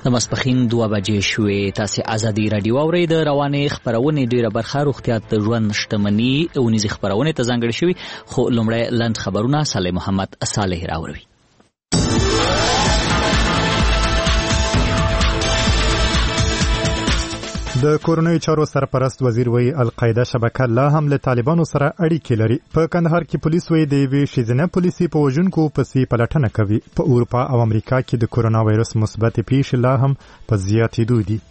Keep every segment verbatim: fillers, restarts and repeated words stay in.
د ماسپښین دوه بجې شوې. تاسې ازادي راډیو اورئ. د روانې خپرونې ډېره برخه روغتیا د ژوند شتمني اونیزې خپرونې ته ځانګړې شوي، خو لومړی لنډ خبرونه صالح محمد صالح راوړي. د کورنیو چارو سرپرست وزیر وی القاعده شبکه لا هم له طالبانو سره اړیکې لري. په کندهار کې پولیس وی د یوې ښځینه پولیسي په وژونکو پسې پلټنه کوي. په اروپا او امریکا کې د کورونا وایرس مثبت پیښې لا هم په زیاتېدو دي.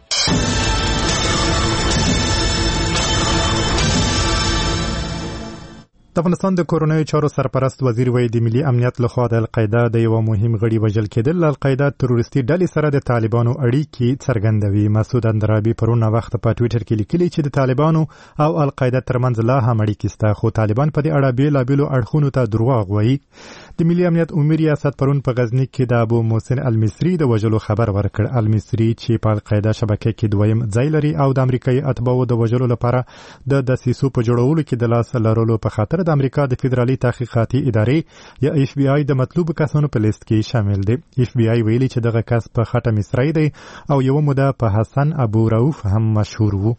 د افغانستان د کورنیو چارو سرپرست وزیر وی د ملي امنیت لخوا د القاعده د یو مهم غړي وژل کېدل القاعده تروریستي ډلې سره د طالبانو اړیکې څرګندوي. مسعود اندرابي پرون وخت په ټوئیټر کې لیکلي چې د طالبانو او القاعده ترمنځ لا هم اړیکې شته، خو طالبان په دې اړه بیلابیلو اړخونو ته دروغ وایي. د ملي امنیت عمومي ریاست پرون په غزني کې د ابو محسن المصري د وژلو خبر ورکړ. المصري چې په القاعده شبکه کې دویم ځای لري او د امریکایي اتباعو د وژلو لپاره د دسیسو په جوړولو کې د لاس لرلو په خاطر د امریکا د فدرالي تحقیقاتي ادارې یا اف بی آی د مطلوب کسانو په لیست کې شامل دی. اف بی آی ویلي چې دغه کس په خټه مصری دی او یو موده په حسن ابو رؤف هم مشهور وو.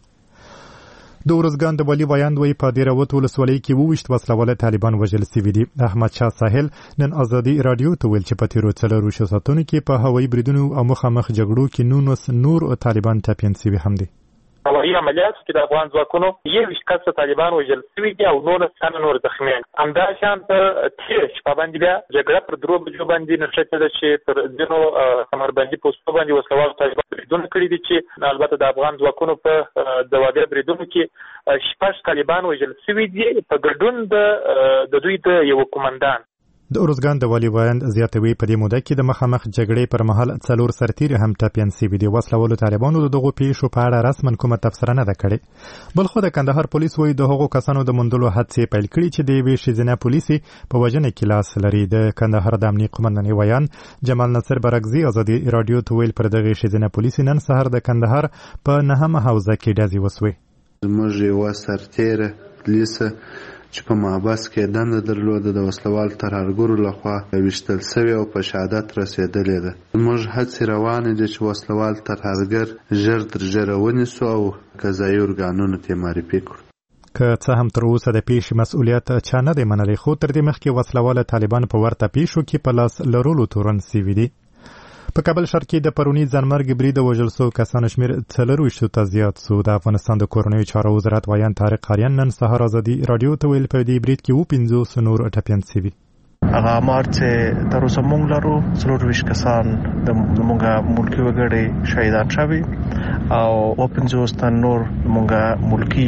د ورزګان د ولی وایند وی په دیروت ولسوالۍ کې وویشت وسله طالبان وژل سوي دي. احمد شاه ساحل نن ازادي رادیو ته ویل چې په تیرو څلورو ساعتونو کې په هوایي بریدونو او مخامخ جګړو کې نونس نور طالبان ټپیان سوي هم دي. هوایي عملیاتو کې د افغان ځواکونو یوویشت کسه طالبان وژل سوي دي او نولس تنه نور زخمیان. همداشان په تېره شپه باندې بیا جګړه پر درو بجو باندې نښتې ده چې پر ځینو کمربندي پوستو باندې وسلوال طالبان بریدونه کړي دي چې البته د افغان ځواکونو په دوابیا بریدونو کې شپږ طالبان وژل سوي دي په ګډون د دوی د یو قومندان. د ارزګان د والی وایند زیاتوي په دې موده کې د مخامخ جګړې پر مهال څلور سرتیري هم ټپیان سوي دي. وسلوالو طالبانو د دغو پیښو په اړه رسما کومه تبصره نه ده کړې. بل خو د کندهار پولیس وایي د هغو کسانو د موندلو هڅې پیل کړي چې د یوې ښځینه پولیسي په وژنه کې لاس لري. د کندهار د امنیت قومندان ویان جمال نصر برګزي ازادي رادیو ته ویل پر دغه ښځینه پولیسي نن سهار د کندهار په نهمه حوزه کې ډزې وسوې. زموږ یوه سرتیره پولیسه چې په محبس کې دنده درلوده د وسلوال ترهګرو لخوا ویشتل سوې او په شهادت رسېدلې ده. موږ هڅې روانې دي چې وسلوال ترهګر ژر تر ژره ونیسو او قضایي ارګانونو ته معرفي کړو. که څه هم تر اوسه د پیښې مسؤلیت چا نه دی منلی، خو تر دې مخکې وسلواله طالبان په ورته پیښو کې په لاس لرلو تورن سوي دي. په کابل ښار کې د پروني ځانمرګ برید وژل سوو کسانو شمېر څلرویشتو ته زیات سو. د افغانستان د کورنیو چارو وزارت وایان طارق قاریان نن سهار ازادي رادیو ته ویل په دې برید کې اووه پنځوس نور ټپیان سوي. هغه امار چې تر اوسه موږ لرو څلرویشت کسان د موږ ملکي وګړي شهیدان شوي او اووه پنځوس تن نور موږ ملکي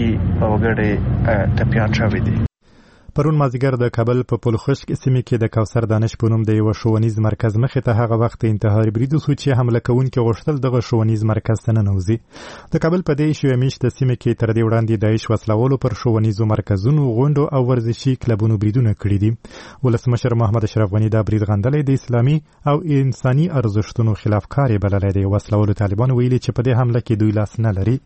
وګړي ټپیان شوي دي. پرون مازیګر د کابل په پلخشک سیمې کې د کوثر دانش په نوم د یو ښوونیز مرکز مخې ته هغه وخت انتحاري برید وسو چې حمله کوونکي غوښتل دغه ښوونیز مرکز ته ننوځي. د کابل په دې شوې میاشتې سیمې کې تر دې وړاندې داعش وسلوالو پر ښوونیزو مرکزونو، غونډو او ورزشي کلبونو بریدونه کړي دي. ولسمشر محمد اشرف غني دا برید غندلی د اسلامي او انساني ارزښتونو خلاف کار بللی دی. وسلوالو طالبان ویلي چې په دې حمله کې دوی لاس نه لري.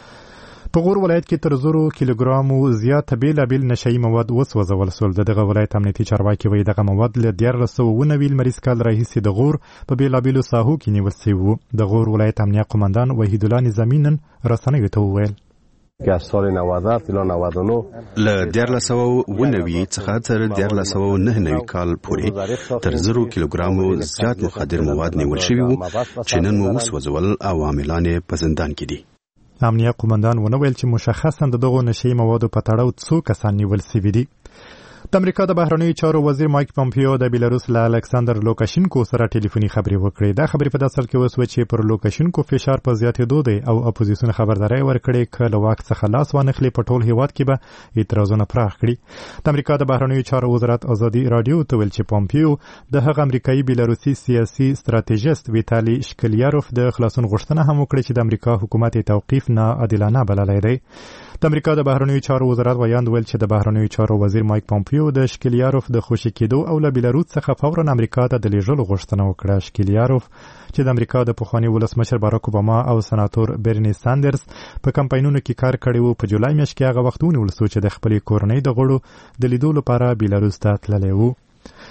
په غور ولایت کې تر زرو کیلوګرامو زیات بیلابیل نشهیي مواد وسوځول سول. د دغه ولایت امنیتي چارواکي وایي دغه مواد له دیارلس سوه اووه نوي لمریز کال راهیسې د غور په بیلابیلو ساحو کې نیول سوي وو. د غور ولایت امنیه قومندان وحید الله نظامي نن رسنیو ته وویل که از سال نود تا نود و نه له دیارلس سوه اووه نوي څخه تر دیارلس سوه نهه نوي کال پورې تر زرو کیلوګرامو زیات مخدر مواد نیول شوي وو چې نن مو وسوځول او عاملان یې په زندان کې دي. امنیه قومندان ونه ویل چې مشخصا د دغو نشهیي موادو په تړاو څو کسان نیول سوي دي. د امریکا د بهرنیو چارو وزیر مایک پامپیو د بیلاروس له الکساندر لوکاشینکو سره ټلیفوني خبرې وکړې. دا خبرې په داسې حال کې وسوه چې پر لوکاشینکو فشار په زیاتېدو دی او اپوزیسیون خبرداری ورکړې که له واک څخه لاس وانخلي په ټول هیواد کې به اعتراضونه پراخ کړي. د امریکا د بهرنیو چارو وزارت ازادي رادیو ته ویل چې پامپیو د هغه امریکایي بیلاروسي سیاسي ستراتیژیست ویتالي شکلیاروف د خلاصون غوښتنه هم وکړه چې د امریکا حکومت توقیف نه عادلانه بللی دی. د امریکا د بهرنیو چارو وزارت ویاند ویل چې د بهرنیو چارو وزیر مایک پامپیو د شکلیاروف د خوشي کېدو او له بیلاروس څخه فورا امریکا ته د لیږلو غوښتنه وکړه. شکلیاروف چې د امریکا د پخواني ولسمشر باراک اوباما او سناتور برني ساندرز په کمپاینونو کې کار کړی وو، په جولای میاشت کې هغه وخت ونیول شو چې د خپلې کورنۍ د غړو د لیدو لپاره بیلاروس ته تللی وو.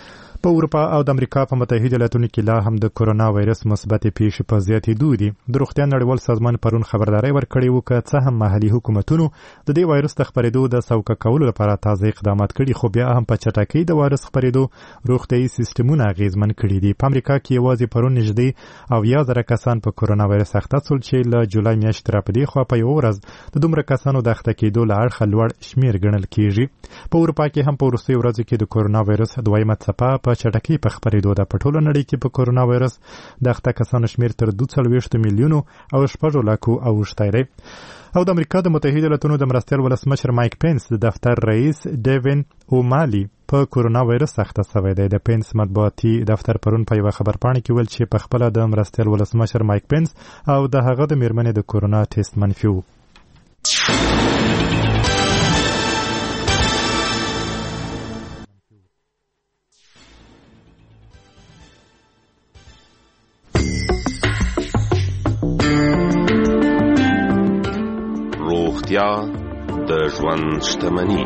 په اروپا او د امریکا په متحده ایالاتونو کې لا هم د کورونا وایرس مثبت پیښې په زیاتېدو دي. د روغتیا نړیوال سازمان پرون خبرداري ورکړې وه که څه هم محلي حکومتونو د دې وایرس د خپرېدو د سوکه کولو لپاره تازه اقدامات کړي، خو بیا هم په چټکۍ د وایرس خپرېدو روغتیايي سیستمونه اغېزمن کړي دي. په امریکا کې یوازې پرون نږدې اویا زره کسان په کورونا وایرس اخته شول چې له جولای میاشتې راپدې خوا په یوه ورځ د دومره کسانو د اخته کېدو له اړخه لوړ شمېر ګڼل کېږي. په اروپا کې هم په وروستیو ورځو کې د کورونا وایرس دویمه څپه په چټکۍ په خپرېدو ده. په ټوله نړۍ کې په کورونا وایرس د اخته کسانو شمېر تر دوه څلوېښت میلیونو او شپږو لکو اوښتی دی. او د امریکا د متحده ایالاتونو د مرستیال ولسمشر مایک پینس د دفتر رئیس ډیوین اومالي په کورونا وایرس اخته شوی دی. د پینس مطبوعاتي دفتر پرون په یوه خبرپاڼه کې ویل چې په خپله د مرستیال ولسمشر مایک پینس او د هغه د میرمنې د کورونا ټیسټ منفي و. روغتیا د ژوند شتمني.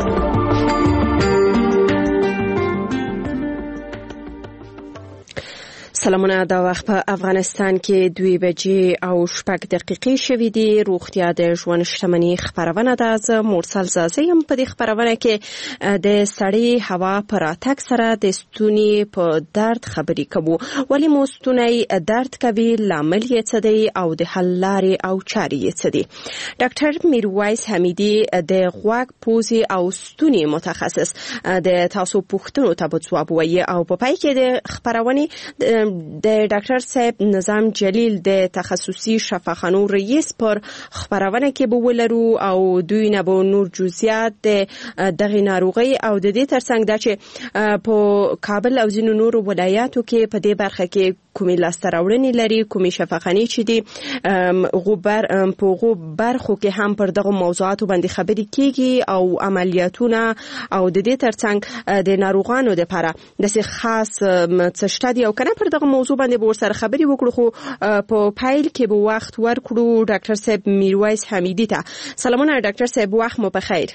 سلامونه، دا وخت په افغانستان کې دوی بجې او شپږ دقیقې شوې دي. روغتیا د ژوند شتمني خبرونه ده. زه مرسل زازه یم. په دې خبرونه کې د سړې هوا پر راتګ سره د ستوني په درد خبرې کوو. ولې مو ستونی درد کوي، لامل یې څه دی او د حل لارې او چارې یې څه دي؟ ډاکټر میرویس حمیدي د غوږ، پوزې او ستوني متخصص د تاسو پوښتنو ته به ځواب وایي او په پای کې د خبرونې د ډاکټر صاحب نظام جلیل د تخصصي شفاخانو رئیس پر خبرونه کې به ولرو او دوی نه به نور جزئیات د دغه ناروغي او د دې ترڅنګ دا چې په کابل او ځینو نورو ولایاتو کې په دې برخه کې کومې لاسته راوړنې لري، کومې شفاخانې چې دي غوبر په غو برخو کې هم پر دغه موضوعاتو باندې خبرې کیږي او عملیاتونه او د دې ترڅنګ د ناروغانو لپاره د څه خاص څه شته دي او کنه پر دغه موضوع باندې به ورسره خبرې وکړو. خو په پایل کې به وخت ورکړو ډاکټر صاحب میرویس حمیدي ته. سلامونه ډاکټر صاحب، وخت مو بخیر.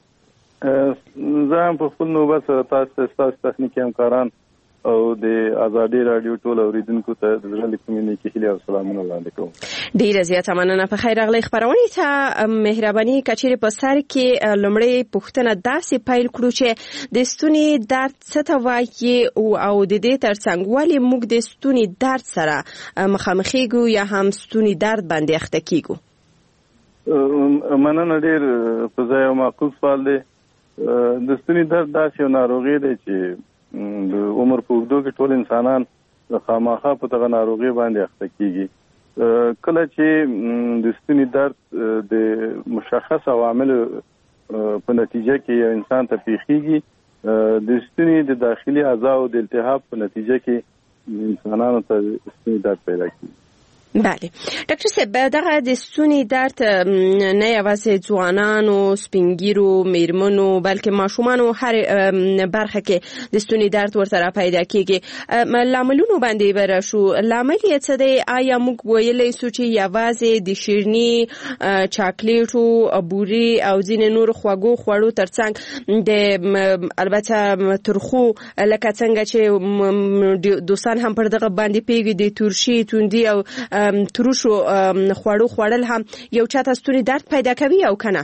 زه هم په خپل نوبت تاسو ستاسو تخنیکي همکاران او د ازادي رادیو ټول اوریدونکو ته د زړه له کومې نیکې هیلې او سلامونه وړاندې کوم. ډیره زیاته مننه. په خیر راغلی خبرونې ته. مهرباني کچېرې په سر کې لومړی پوښتنه داسې پیل کړو چې د ستوني درد څه ته وایي او د دې ترڅنګ ولې موږ د ستوني درد سره مخامخېږو یا هم ستوني درد باندې اخته کېږو؟ مننه، ډېر په ځای او معقول سوال دی. د ستوني درد داسې یو ناروغي دی چې د عمر په اوږدو کې ټول انسانان خامخا په دغه ناروغي باندې اخته کېږي. کله چې د ستوني درد د مشخص عواملو په نتیجه کې یو انسان ته پیښیږي، د ستوني د داخلي اعضاو د التهاب په نتیجه کې انسانانو ته ستوني درد پیدا کېږي. بله ډاکټر صاحب، دغه د ستوني درد نه یوازې ځوانانو، سپینګیرو، میرمنو بلکې ماشومانو هر برخه کې د ستوني درد ورسره پیدا کېږي. لاملونو باندې به راشو. لامل یې څه دی؟ آیا موږ ویلی سو چې یوازې د شیرني، چاکلیټو، بوري او ځینې نورو خوږو خوړو ترڅنګ د البته ترخو لکه څنګه چې دوستان هم پر دغه باندې پیږي د تورشي، توندي او تروشو خوړو خوړل هم یو چاته ستوني درد پیدا کوي او کنه؟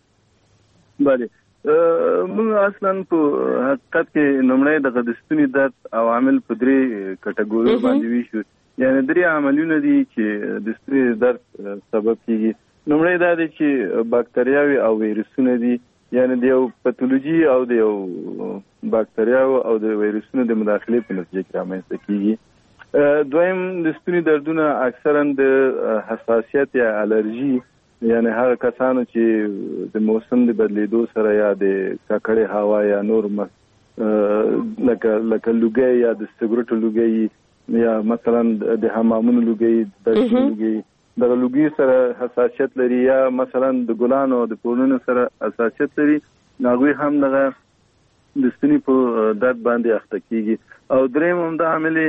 بله، موږ اصلا په حقیقت کې لومړی دغه د ستوني درد عوامل په درې کټګوریو باندې ویشو. یعنې درې عاملونه دي چې د ستوني درد سبب کیږي. لومړی دا دی چې باکتریاوي او ویروسونه دي، یعنې د یو پاتولوژي او د یو باکتریاوو او د ویروسونو د مداخلې په نتیجه کې رامنځته کیږي. دویم د ستوني دردونه اکثرا د حساسیت یا الرجي، یعنی هغه کسانو چې د موسم د بدلیدو سره یا د ککړې هوا یا نور لکه لکه لوګي یا د سګریټو لوګي یا مثلا د حمامونو لوګي، د لوګي د لوګي سره حساسیت لري یا مثلا د ګلانو د پورونو سره حساسیت لري، هغوی هم دغه د ستوني په درد باندې اخته کیږي. او دریم هم د عامل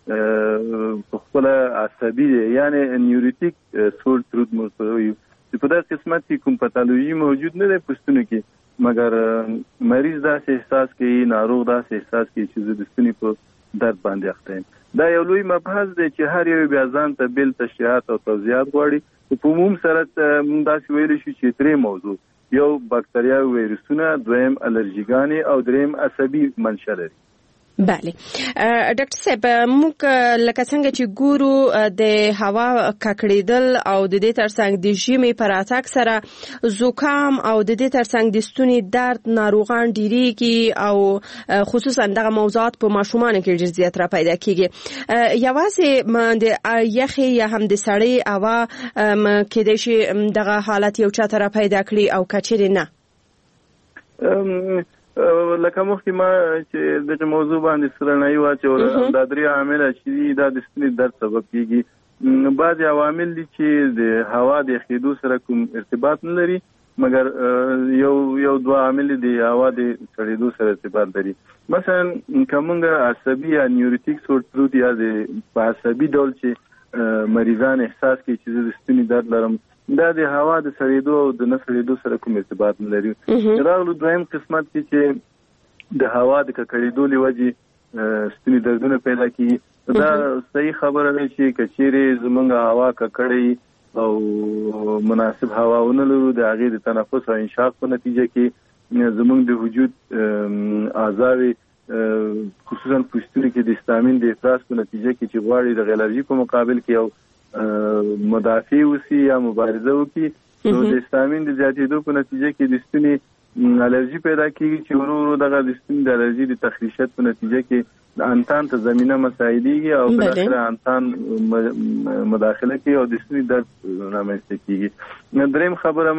په خپل عصبي دی، یعنی نیوروټیک سول تروت مرسوي. په دغه قسمت کې کوم پاتولوژي موجود نه ده په ستوني کې، مګر مریض داسې احساس کوي، ناروغ داسې احساس کوي چې زه د ستوني په درد باندې اخته یم. دا یو لوی مبحث دی چې هر یو بیا ځان ته بیل تشریحات او توضیحات غواړي. په عموم سره موږ داسې ویلی شو چې درې موضوع، یو باکتریاوي ویروسونه، دویم الرجیګانې او دریم عصبي منشأ لري. بله ډاکټر صاحب، موږ لکه څنګه چې ګورو د هوا ککړېدل او د دې ترڅنګ د ژمي په راتګ سره زکام او د دې ترڅنګ د ستوني درد ناروغان ډیریږي او خصوصا دغه موضوعات په ماشومانو کې ډېر زیات را پیدا کیږي. یوازې د یخي یا هم د سړې هوا کېدای شي دغه حالت یو چاته را پیدا کړي او کچېرې نه؟ لکه مخکې ما چې دغه موضوع باندې سرنایي واچوله، دا درې عامل چې دا د ستوني درد سبب کیږي. بعضې عوامل دي چې د هوا د یخېدو سره کوم ارتباط نه لري، مګر یو یو دوه عامل دي هوا د سړېدو سره ارتباط لري. مثلا که موږ عصبي یا نیوروټیک سور تروت یا د په عصبي ډول چې مریضان احساس کوي چې زه د ستوني درد لرم، دا د هوا د سړېدو او د نه سړېدو سره کوم ارتباط نه لري. راغلو دویم قسمت کې چې د هوا د ککړېدو له وجې ستوني دردونه پیدا کیږي. دا صحیح خبره ده چې که چیرې زموږ هوا ککړې او مناسب هوا ونه لرو، د هغې د تنفس او انشاق په نتیجه کې زموږ د وجود اعضاوې خصوصا پوستوني کې د هستامین د افراز په نتیجه کې چې غواړي د الرجي په مقابل کې یو مدافع وسی یا مبارزه وکړي، نو د هستامین د زیاتېدو په نتیجه کې د ستوني الرجي پیدا کیږي چې ورو ورو دغه د ستوني د الرجي د تخریشت په نتیجه کې د انتان ته زمینه مساعدېږي او بالاخره انتان مداخله کوي او د ستوني درد رامنځته کیږي. دریم خبره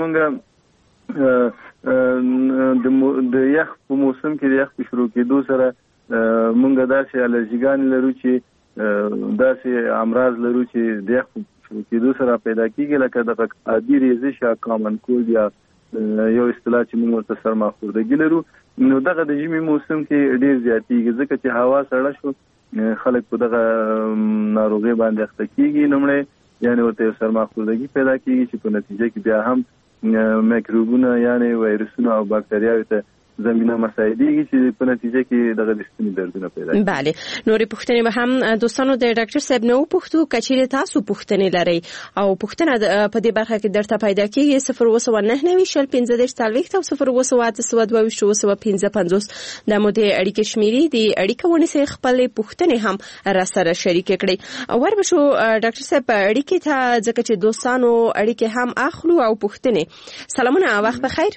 موږ د یخ په موسم کې د یخ په شروع کېدو سره موږ داسې الرجیګانې لرو چې داسې امراض لرو چې د یخ په کېدو سره پیدا کیږي، لکه د عادي ریزش یا کامن کولد یا یو اصطلاح چې موږ ورته سرماخوردګي لرو. نو دغه د ژمي موسم کې ډېر زیاتېږي ځکه چې هوا سړه شو، خلک په دغه ناروغۍ باندې اخته کیږي. لومړی یعنې ورته یو سرماخوردګي پیدا کیږي چې په نتیجه کې بیا هم میکروبونه یعنې وایرسونه او باکتریاوې ته زمینه مساعدېږي چې په نتیجه کې دغه د ستوني دردونه پیدا کیږي. بله، نورې پوښتنې به هم دوستانو د ډاکټر صاحب نه وپوښتو. که چیرې تاسو پوښتنې لرئ او پوښتنه په دې برخه کې درته پیدا کیږي، صفر اووه سوه نهه نوي شل پنځه دېرش څلوېښت او صفر اووه سوه اته سوه دوه ویشت اووه سوه پنځه پنځوس دا مو د اړیکې شمیرې دي. اړیکه ونیسئ، خپلې پوښتنې هم راسره شریکې کړئ. وربشو ډاکټر صاحب اړیکې ته ځکه چې دوستانو اړیکې هم اخلو او پوښتنې. سلامونه، وخت بخیر.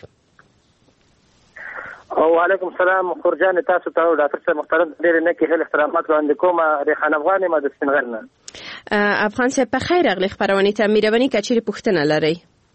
وعلیکم السلام. خورجان تاسو ته ډاکټر صاحب محترم ډېر نه کې هل احترامات وړاندې کوم. ریحان افغان ما د سپینغر نه. افغان صاحب په خیر راغلی خبرونه ته. مهرباني که چیرې پوښتنه لرئ.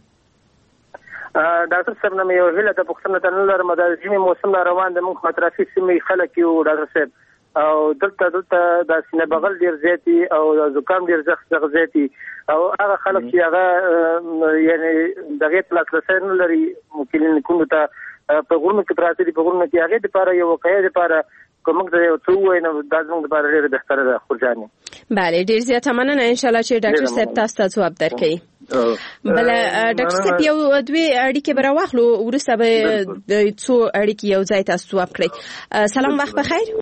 ډاکټر صاحب نو یو هله ته پوښتنه ته نه لرم. د ژمي موسم راروان د موږ مترافي سیمې خلک یو ډاکټر صاحب او دلته دلته د سینه بغل ډیر زیاتی او زکام ډیر زغ زیاتی او هغه خلک چې هغه یعنی دغه تلاسلسه نه لري ممکن کوم ته په غوړم کې پراته دي په غوړم کې هغه د لپاره یو واقعي د لپاره کوم د یو څو وینه د ازمن د لپاره ډېر بهتره ده. خورجاني بله ډېر زیاته مننه. ان شاء الله چې ډاکټر صاحب تاسو ته ځواب درکړي. بل ډاکټر صاحب یو دوی اړیکې به راواخلو ورسته به د څو اړیکې یو ځای تاسو ځواب کړئ. سلام، وخت بخیر.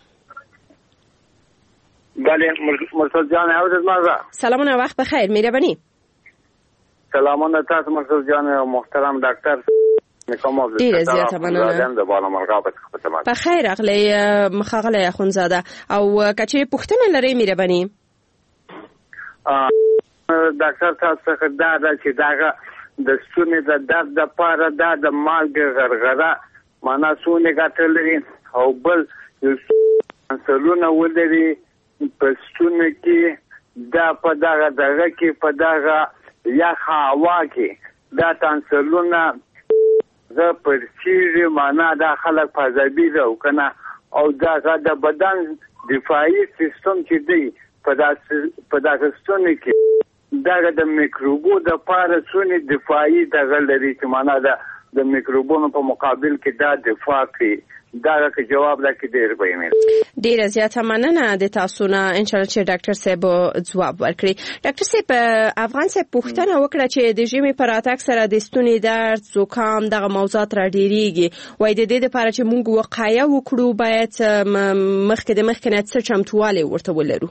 بله مرسل جان عوض مازه. سلامونه، وخت بخیر. مهرباني. سلامونه تاسو مرسل جان او محترم ډاکټر. ډیره زیاته مننه. په خیر راغلی مخاغلی اخونزاده. او کچې پوښتنه لرئ مهرباني. ډاکټر تاسو څخه دا ده چې داغه د ستوني د درد لپاره دا د مالګې غرغره معنا څونه ګټه لري او بل انسولین ولري په ستوني کې دا په دغه دغه کې په دغه یخ هوا کې دا تنسلونه زه پرچیږي معنا دا خلک پازابي ده او کنه او دا د بدن دفاعي سیستم چې دی په داسې په داسې ستوني کې دا د میکروبو د پاره څونه دفاعي دغه لري چې معنا دا د میکروبونو په مقابل کې دا دفاع کوي. دا که جواب راکړي ډېر به یې ډېره زیاته مننه د تاسو نه. انشاءالله چې ډاکټر صاحب ځواب ورکړي. ډاکټر صاحب افغان صاحب پوښتنه وکړه چې د ژمي په راتګ سره د ستوني درد، زکام دغه موضوعات راډېرېږي. وایي د دې دپاره چې موږ وقایه وکړو باید مخکې د مخکې نه څه چمتووالی ورته ولرو.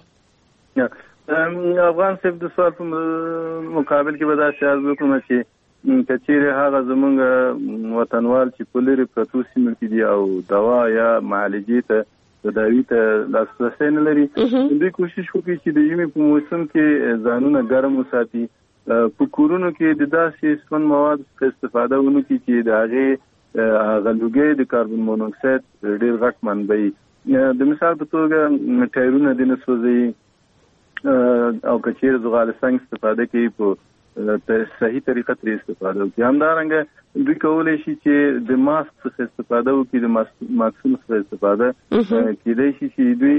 افغان صاحب د سوال په مقابل کې به داسې عرض وکړم چې که چیرې هغه زمونږ وطنوال چې په لرې پرتو سیمو کې دي او دوا یا معالجې ته تداوي ته لاسرسی نه لري، دوی کوشش وکړي چې د ژمي په موسم کې ځانونه ګرم وساتي. په کورونو کې د داسې سون مواد څخه استفاده ونه کړي چې د هغې هغه لوګی د کاربن مونوکساید ډېر غټ منبع د مثال په توګه ټایرونه دې نه سوځوي او که چیرې زغال سنګ استفاده کوي په صحیح طریقه ترې استفاده وکړي. همدارنګه دوی کولی شي چې د ماسک څخه استفاده وکړي، د ماسکونو څخه استفاده کېدای شي چې دوی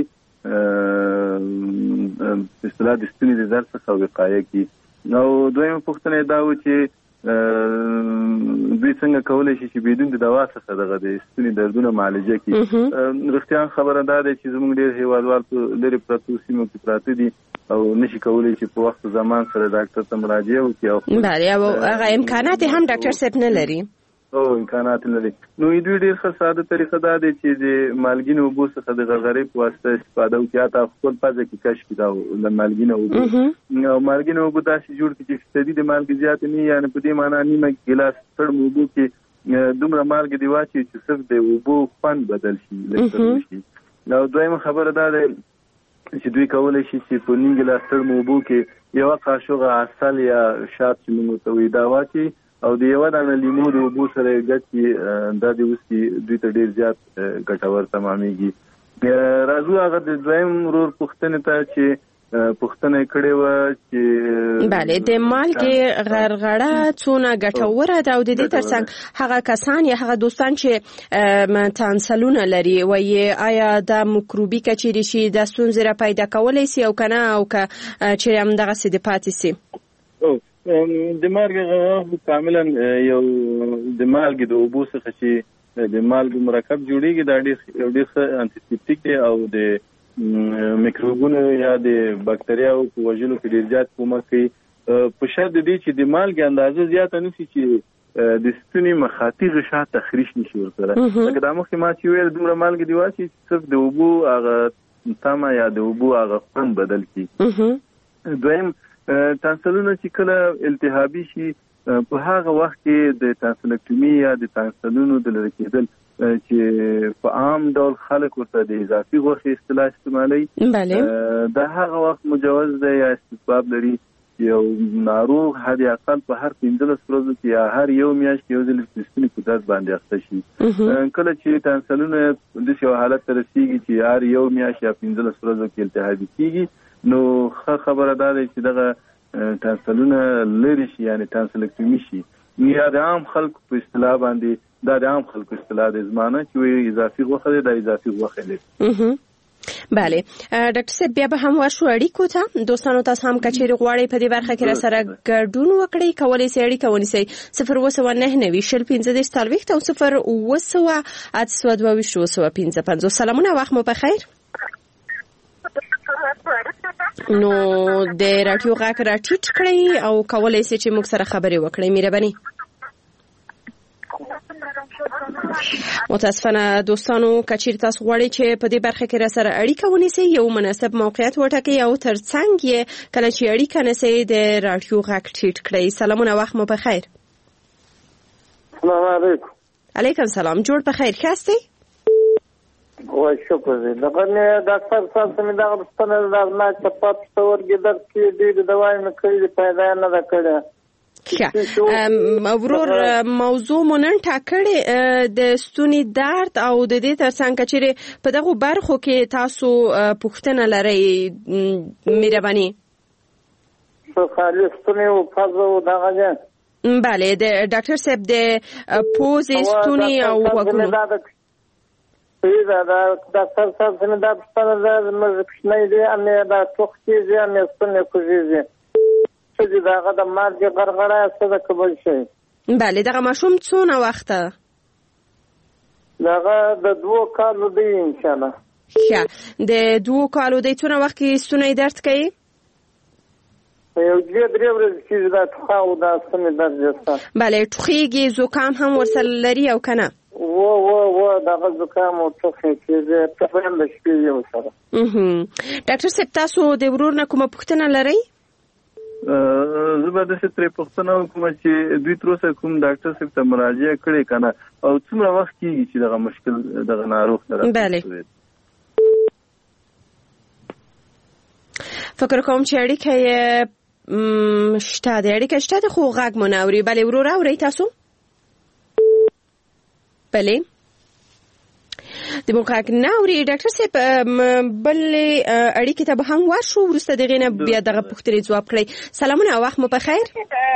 په اصطلاح د ستوني د درد څخه وقایه کړي. او دویمه پوښتنه یې دا و چې دوی څنګه کولی شي چې بدون د دوا څخه دغه د ستوني دردونه معالجه کړي. رښتیا خبره دا ده چې زموږ ډېر هېوادوال په لرې پرتو سیمو کې پراته دي او نشي کولی چې په وخت زمان سره ډاکټر ته مراجعه وکړي. بله، او هغه امکانات هم ډاکټر صاحب نه لري. او امکانات نه لري. نو دوی ډېر ښه ساده طریقه دا دی چې د مالګینو اوبو څخه د غرغرې په واسطه استفاده وکړي. حتی خپل پزه کې کش کړي دا له مالګینو اوبو. او مالګینو اوبو داسې جوړ کړي چې فیصدي د مالګې زیاتې نه وي، یعنې په دې معنا نیمه ګیلاس سړم اوبو کې دومره مالګې دې واچوي چې صرف د اوبو خوند بدل شي، لږ شي. او دویمه خبره دا ده چې دوی کولی شي چې په نیم ګیلاس سړم اوبو کې یوه قاشوغه عسل یا شات چې موږ ورته وایي دا واچوي او د یوه دانه لیمو د اوبو سره یې ګډ کړي. دا د وڅکي دوی ته ډېر زیات ګټور تمامېږي. راځو هغه د دویم ورور پوښتنې ته چې پوښتنه یې کړې وه چې بله د مالګې غرغړه څونه ګټوره ده او د دې ترڅنګ هغه کسان یا هغه دوستان چې تانسلونه لري وایي آیا دا مکروبي که چیرې شي دا ستونزې را پیدا کولی سي او که نه، او که چیرې همدغسې د پاتې سي؟ د مالګې غرغړه کاملا یو د مالګې د اوبو څخه چې د مالګې مرکب جوړېږي دا ډېر ډېر ښه انټيسېپټیک دی او د میکروبونو یا د بکتریاو په وژلو کې ډېر زیات کومک کوي. په شرط د دې چې د مالګې اندازه زیاته نه شي چې د ستوني مخاطي غشا تخریش نشي ورسره. لکه دا مخکې ما چې ویل دومره مالګې دې واچي چې صرف د اوبو هغه تمه یا د اوبو هغه خوند بدل کړي. دویم تانسلونه چې کله التهابي شي په هغه وخت کې د تانسلکټومي یا د تانسلونو د لرې کېدل چې په عام ډول خلک ورته د اضافي غوښې اصطلاح استعمالوي، دا هغه وخت مجوز دی یا استحباب لري چې یو ناروغ حد اقل په هر پنځلس ورځو کې یا هر یو میاشت کې یو ځل د ستوني په درد باندې اخته شي. کله چې تانسلونه داسې یو حالت ته رسېږي چې هر یو میاشت یا پنځلس ورځو کې التهابي کېږي، نو ښه خبره دا ده چې دغه تانسلونه لرې شي، یعنې تانسلکټومي شي. یا د عام خلکو په اصطلاح باندې دا د عام خلکو اصطلاح د زمانه چې وایي اضافي غوښه دی، دا اضافي غوښه دی. بله ډاکټر صاحب بیا به هم ورشو اړیکو ته. دوستانو تاسو هم که چیرې غواړئ په دې برخه کې راسره ګډون وکړئ کولی سئ اړیکه ونیسئ صفر اووه سوه نهه نوي شل پنځه دېرش څلوېښت او صفر اووه سوه اته سوه دوه ویشت اووه سوه پنځه پنځوس. سلامونه، وخت مو بخیر. نو د راډیو غږ راټیټ کړئ او کولی سئ چې موږ سره خبرې وکړئ. مهرباني. متاسفانه دوستانو که چیرې تاسو غواړئ چې په دې برخه کې راسره اړیکه ونیسئ یو مناسب موقعیت وټاکئ او ترڅنګ یې کله چې اړیکه نیسئ د راډیو غږ ټیټ کړئ. سلامونه، وخت مو بخیر. سلام علیکم. علیکم سلام. جوړ بخیر، ښه هستئ؟ وای شکر دی. دغه نه ډاکټر صاحب څنګه دا غوښتنه ده نه چې په څورګي درد کې دې دوايي نه کړې پیدا نه ده کړې. ورور موضوع مونږ ټاکلې د ستوني درد او د دې ترڅنګ چې په دغه برخو کې تاسو پوښتنه لرئ مهرباني. څه خالي ستوني او فازو دغه نه. بله د ډاکټر صاحب د پوزې ستوني او وګونو دا دا ډاکټر صاحب څنګه دا ستنه د مزکشنې دي امه دا توختي دي امه ستنه کوجي چې داغه د مارګ غرغړه څه د قبول شي. بله دغه ماشوم څونه وخت دغه د دوه کالو دی ان شاء الله. ښه د دوه کالو دی څونه وخت کې ستونی درد کوي؟ یو دوه درې ورځې چې دا ټوخه او دا ستونی درد جسته. بله ټوخیږي زکام هم ورسره لري او کنه؟ و و و دغه زکام او ټوخی چې زه تقریبا د شپې یو سره. ډاکټر صاحب تاسو د ورور نه کومه پوښتنه لرئ؟ زه به داسې ترې پوښتنه وکړم چې دوی تر اوسه کوم ډاکټر صاحب ته مراجعه کړې که نه او څومره وخت کېږي چې دغه مشکل دغه ناروغ ته بله فکر کوم چې اړیکه یې شته د اړیکه شته د خو غږ مو نه اوري. بله ورور اورئ تاسو؟ بله د مو غږ نه اوري. ډاکټر صاحب بلې اړیکې ته به هم ورشو وروسته د هغې نه بیا دغه پوښتنې ځواب کړئ. سلامونه وخت مو په خیر.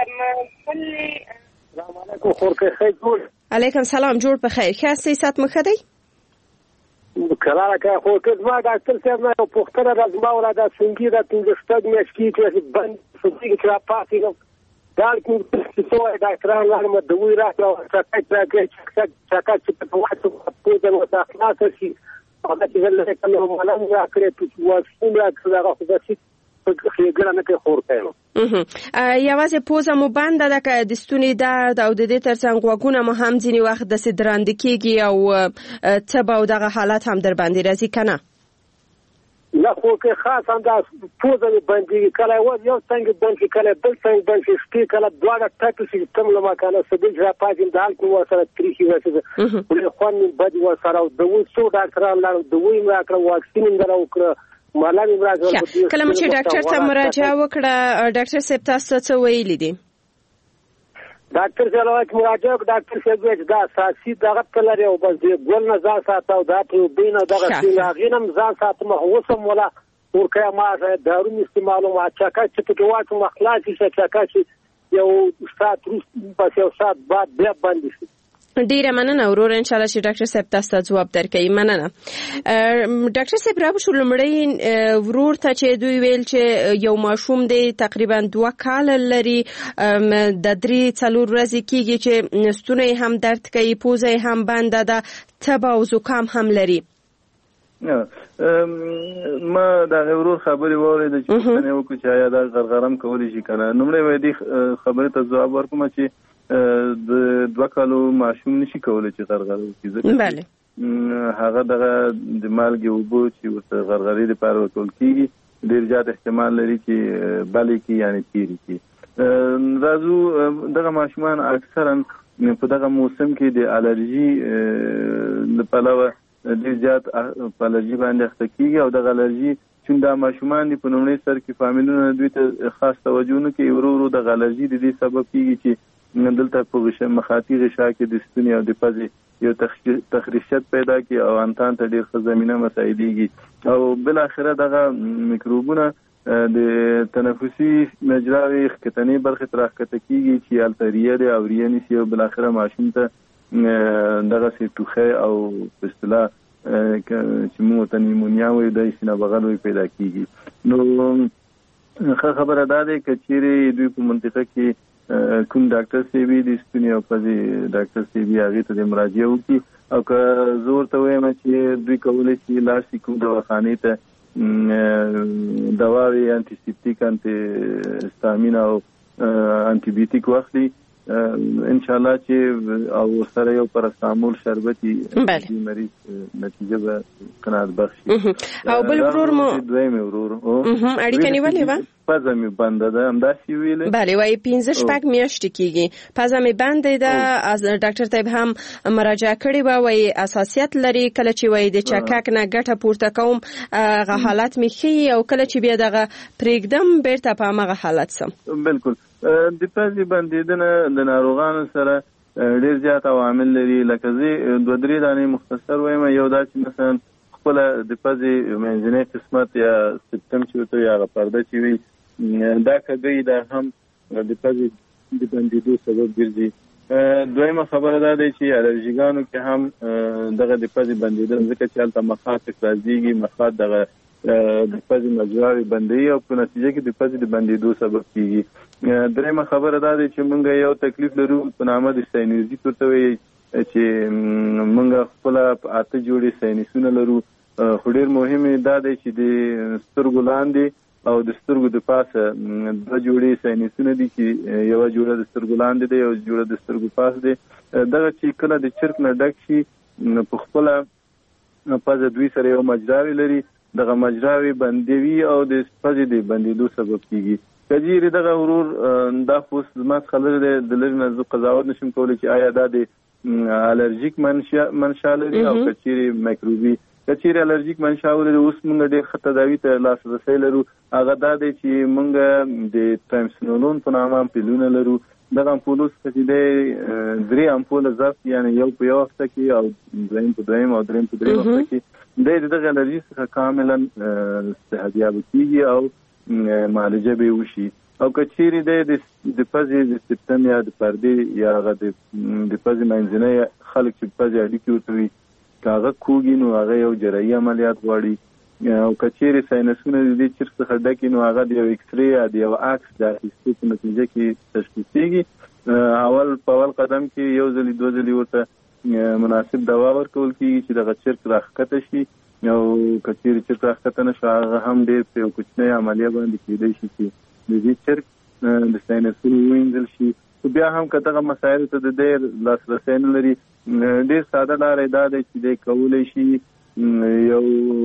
سلام علیکم خورکۍ ښه جوړ. علیکم سلام جوړ په خیر. ښه هستئ صحت مو ښه دی؟ کراره که خورکۍ زما ډاکټر صاحب نه یو پوښتنه ده زما ولا دا سنګي ده پنځه شپږ میاشتې کېږي چې بند سنګي چې راپاڅېږم دا کوم څه وایي ډاکټران لاړم دوی راکړه چکچ راکړې چکچ چې په واټو پوزه ورته خلاصه شي هغه چې زه لرې کړم مالم راکړې واکسین راکړه هغه خو داسې ښېګڼه نه کوي خورکۍ نو یوازې پوزه مو بنده ده که د ستوني درد او د دې ترڅنګ غوږونه مو هم ځینې وخت داسې درانده کېږي او تب او دغه حالت هم در باندې راځي که نه؟ نه خو که خاص هم دا پوزه مې بندېږي کله یو څنګ بند شي کله بل څنګ بند شي شپې کله دواړه ټکې شي کوم له مکانه سبیل چې راپاڅېم د هلته مې ورسره تریخي ورسېده ولې خوند مې بد ورسره او دوی څو ډاکټران لاړم دوی مې راکړه واکسین مې دره وکړه مالا مې راکړه. کله مو چې ډاکټر ته مراجعه وکړه ډاکټر صاحب تاسو څه ویلي دي؟ ډاکټر صاحب وایي چې مراجعه وکړه ډاکټر صاحب وایي چې دا اساسي دغه ته لري او بس ګل نه ځان ساته او دا پروبین او دغه څه هغې نه هم ځان ساتم اوس هم ولا ورکه ما دارو مې استعمالوم چکچ چې پکې واچوم خلاص شي چکچ یو ساعت وروسته بس یو ساعت بعد بیا بند شي. ډیره مننه ورور ان شاء الله چې ډاکټر صاحب تاسو ته ځواب درکړي. مننه. ډاکټر صاحب را بشو لمړی ورور ته چې دوی ویل چې یو ماشوم دی تقریبا دوه کال لري د درې څلور ورځې کېږي چې ستونی هم درد کوي پوزه هم بنده ده تب او زکام هم لري. ما دا ورور خبرې واورېده چې پوښتنه یې وکړه چې آیا دا غرغرم کولی شي که نه. لومړی به دې خبرې ته ځواب ورکړم چې د دوه کالو ماشوم نشي کولی چې غرغره وکړي ځکه هغه دغه د مالګې اوبه چې ورته غرغرې لپاره ورکول کېږي ډېر زیات احتمال لري چې بلې کړي یعنې تېرې کړي. راځو دغه ماشومان اکثرا په دغه موسم کې د الرژي له پلوه ډېر زیات په الرژي باندې اخته کېږي او دغه الرژي چون دا ماشومان دي په لومړي سر کې فامیلونه دوی ته خاص توجه نه کوي ورو ورو دغه الرژي د دې سبب کېږي چې دلته په غشا مخاطي غشا کې د ستوني او د پزې یو تخریشت پیدا کی او انتان ته ډېر ښه زمینه مساعدېږي او بل اخره دغه میکروبونه د تنفسي مجراوي ښکتنې برخې ته راښکته کېږي چې هلته ریه دی او ریه نیسي او بالاخره ماشوم ته دغسې ټوخی او په اصطلاح چې موږ ورته نیمونیا وایو دا سینه بغل وایي پیدا کېږي. نو ښه خبره دا دی که چیرې دوی په منطقه کې کوم ډاکټر صاحب د ستوني او پزې ډاکټر صاحب هغې ته د مراجعه وکړي او که زه ورته وایم چې دوی کولی شي لاړ شي کوم دواخانې ته دواوې انټي انټي هستامین او انټي بیوټیک واخلي ان شاء الله چې او سره یو پاراسټامول شربتي د مریض نتیجه به قناعت بخشي. او بل ورور مو دویم ورور اړیکه نیولې وه پزه مې بنده ده همداسې ویلې بله وایي پنځه شپږ میاشتې کېږي پزه مې بنده ده ډاکټر صاحب هم مراجعه کړې وه وایي اساسیت لري کله چې وایي د چکک نه ګټه پورته کوم هغه حالت مې ښیي او کله چې بیا دغه پرېږدم بېرته په همغه حالت سم. بلکل د پزې بندېدنه د ناروغانو سره ډېر زیات عوامل لري لکه زه دوه درې دانې مختصر وایم یو دا چې مثلا خپله د پزې منځنی قسمت یا سپټم چې ورته وي هغه پرده چې وي دا کږی دا هم د پزې د بندېدو سبب ګرځي. دویمه خبره دا دی چې الرژیګانو کې هم دغه د پزې بندېدل ځکه چې هلته مخاط افرازېږي مخاط دغه د پزې مجراوي بندي او په نتیجه کې د پزې د بندېدو سبب کیږي. درېمه خبره دا ده چې موږ یو تکلیف لرو په نامه د ساینوزیت ورته وایي چې موږ خپل اته جوړې ساینسونه لرو، خو ډېر مهم دا دی چې د سترګو لاندې او د سترګو د پاسه دوه جوړې ساینسونه دي چې یوه جوړه د سترګو لاندې دی او جوړه د سترګو پاس دی. دغه چې کله د چرک نه ډک شي په خپله پزه دوی سره یو مجراوي لري، دغه مجراوي بندوي او د پزې د بندېدو سبب کیږي. که چیرې دغه ورور دا خو زما څخه لرې دی، د لرې نه زه قضاوت نشم کولی چې آیا دا د الرژیک منشا لري او که چیرې میکروبي. که چیرې الرژیک منشا ولري اوس موږ ډېر ښه تداوي ته لاسرسی لرو، هغه دا دی چې موږ د ټرایمسینولون په نامه امپولونه لرو. دغه امپولو څخه چې دی درې امپوله ضبط، یعنې یو په یو هفته کې او دویم په دویم او دریم په دریم هفته کې دی د دغه الرژي څخه کاملا صحتیابه کېږي او معالجه به یې وشي. او که چیرې دی د پزې د سپټم یا د پردې یا هغه د پزې منځنی خلک چې پزې اډیکې ورته وي که هغه کوږي نو هغه یو جراحي عملیات غواړي. او که چیرې ساینسونه د دې چرک څخه ډک نو هغه د یو ایکسرې یا د یو عکس د اخیستو په نتیجه کې تشخیصیږي. اول په اول قدم کې یو ځلې دوه ځلې ورته مناسب دوا ورکول کېږي چې دغه چرک راښکته شي، او که چیرې چرک راښکته نه شي هغه هم ډېر په یو کوچنۍ عملیه باندې کېدی شي چې د دې چرک د ساینسونو ووینځل شي. خو بیا هم که دغه مسایلو ته د ډېر لاسرسی نه لري، ډېر ساده لاره دا دی چې دی کولی شي یو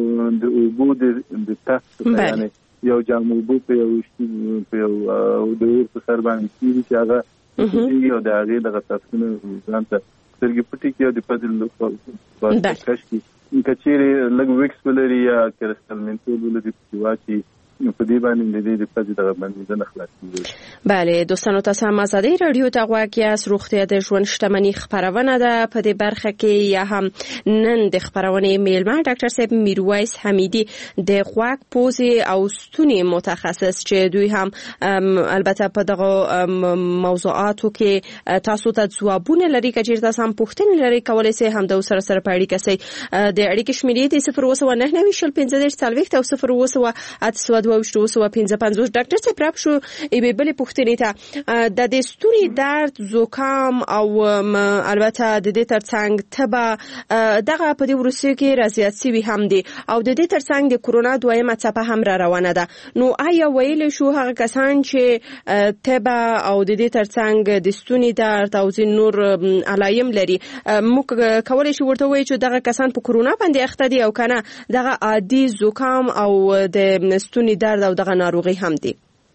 د اوبو د تفت یعنې یو جام اوبو په یو په یو د اور په سر باندې کېږي چې هغه کېږي او د هغې دغه تفتونه ځان ته سترګې پټې کړي او د پزې باندې کش کړي. که چیرې لږ ویکس ولري یا کرسټل منتول ولري پکې واچي په دې باندې د دې د پزې دغه بندېدنه خلاصېږي. بله دوستانو، تاسو هم ازادي رادیو ته غوږ یاست. روغتیا د ژوند شتمني خپرونه ده. په دې برخه کې یا هم نن د خپرونې میلمه ډاکټر صاحب میرویس حمیدي د غوږ، پوزې او ستوني متخصص چې دوی هم البته په دغه موضوعاتو کې تاسو ته ځوابونه لري. که چیرې تاسو هم پوښتنې لرئ کولی شئ هم د سره سره په اړیکه سئ. د اړیکې شمیرې د صفر اووه سوه نهه نوي شل پنځه دېرش څلوېښت او صفر اووه سوه اته سوه دوه ویشت اووه سوه پنځه پنځوس. ډاکټر صاحب راپ شو یوې بلې پوښتنې ته، د دې ستوني درد، زکام او البته د دې ترڅنګ تبه دغه په دې وروستیو کې رازیات شوي هم دي او د دې ترڅنګ د کرونا دویمه څپه هم را روانه ده. نو آیا ویلی شو هغه کسان چې تبه او د دې ترڅنګ د ستوني درد او ځینې نور علایم لري، موږ کولی شو ورته ووایو چې دغه کسان په کرونا باندې اخته دي او که نه دغه عادي زکام او د ستوني درد او دغه ناروغي هم دي؟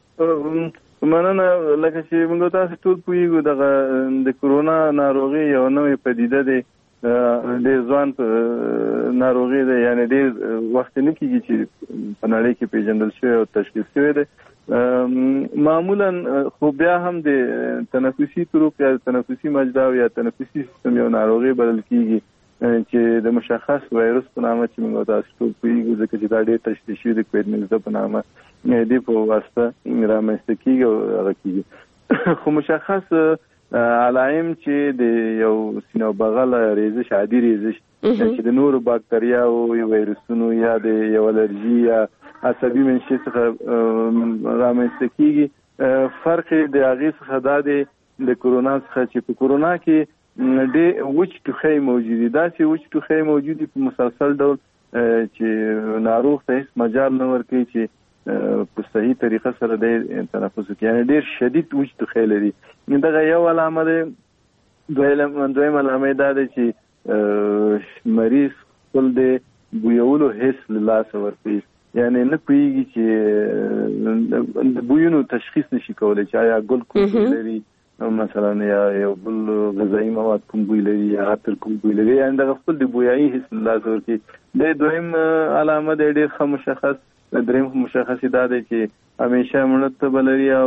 مننه. لکه چې موږ تاسو ټول پوهیږو دغه د کرونا ناروغي یو نوې پدیده دی، ډېر ځوان ناروغي دی، یعنې ډېر وخت نه کېږي چې په نړۍ کې پیژندل شوی او تشخیص شوی دی. معمولا خو بیا هم د تنفسي طرق یا تنفسي مجرا یا تنفسي سیستم یو ناروغي بلل کېږي چې د مشخص وایرس په نامه چې موږ تاسو ټول پوهیږو، ځکه چې دا ډېر تشخیص شوی د کووید نولس په نامه دې په واسطه رامنځته کېږي او هغه کېږي. خو مشخص علایم چې د یو سینه او بغل ریزش، عادي ریزش چې د نورو باکتریاو یا وایرسونو یا د یو الرژي یا عصبي منشي څخه رامنځته کېږي. فرق د هغې څخه دا دی د کرونا څخه چې په کرونا کې ډېر وچ ټوخی موجود دي، داسې وچ ټوخی موجود دي په مسلسل ډول چې ناروغ ته هیڅ مجال نه ورکوي چې په صحیح طریقه سره د تنفس وکړي، یعنې ډېر شدید وچ ټوخی لري. دغه یو علامه دی. دویم علامه دا دی چې مریض خپل د بویولو حس له لاسه ورکوي، یعنې نه پوهېږي چې د بویونو تشخیص نشي کولی چې آیا ګل کوم بوی لري مثلا یا یو بل غذایي مواد کوم بوی لري یا عطر کوم بوی لري، یعنې دغه خپل د بویایي حس له لاسه ورکوي. د دویم علامه دی ډېر ښه مشخص. دریم مشخص دا دی چې همیشه مړه تبه لري او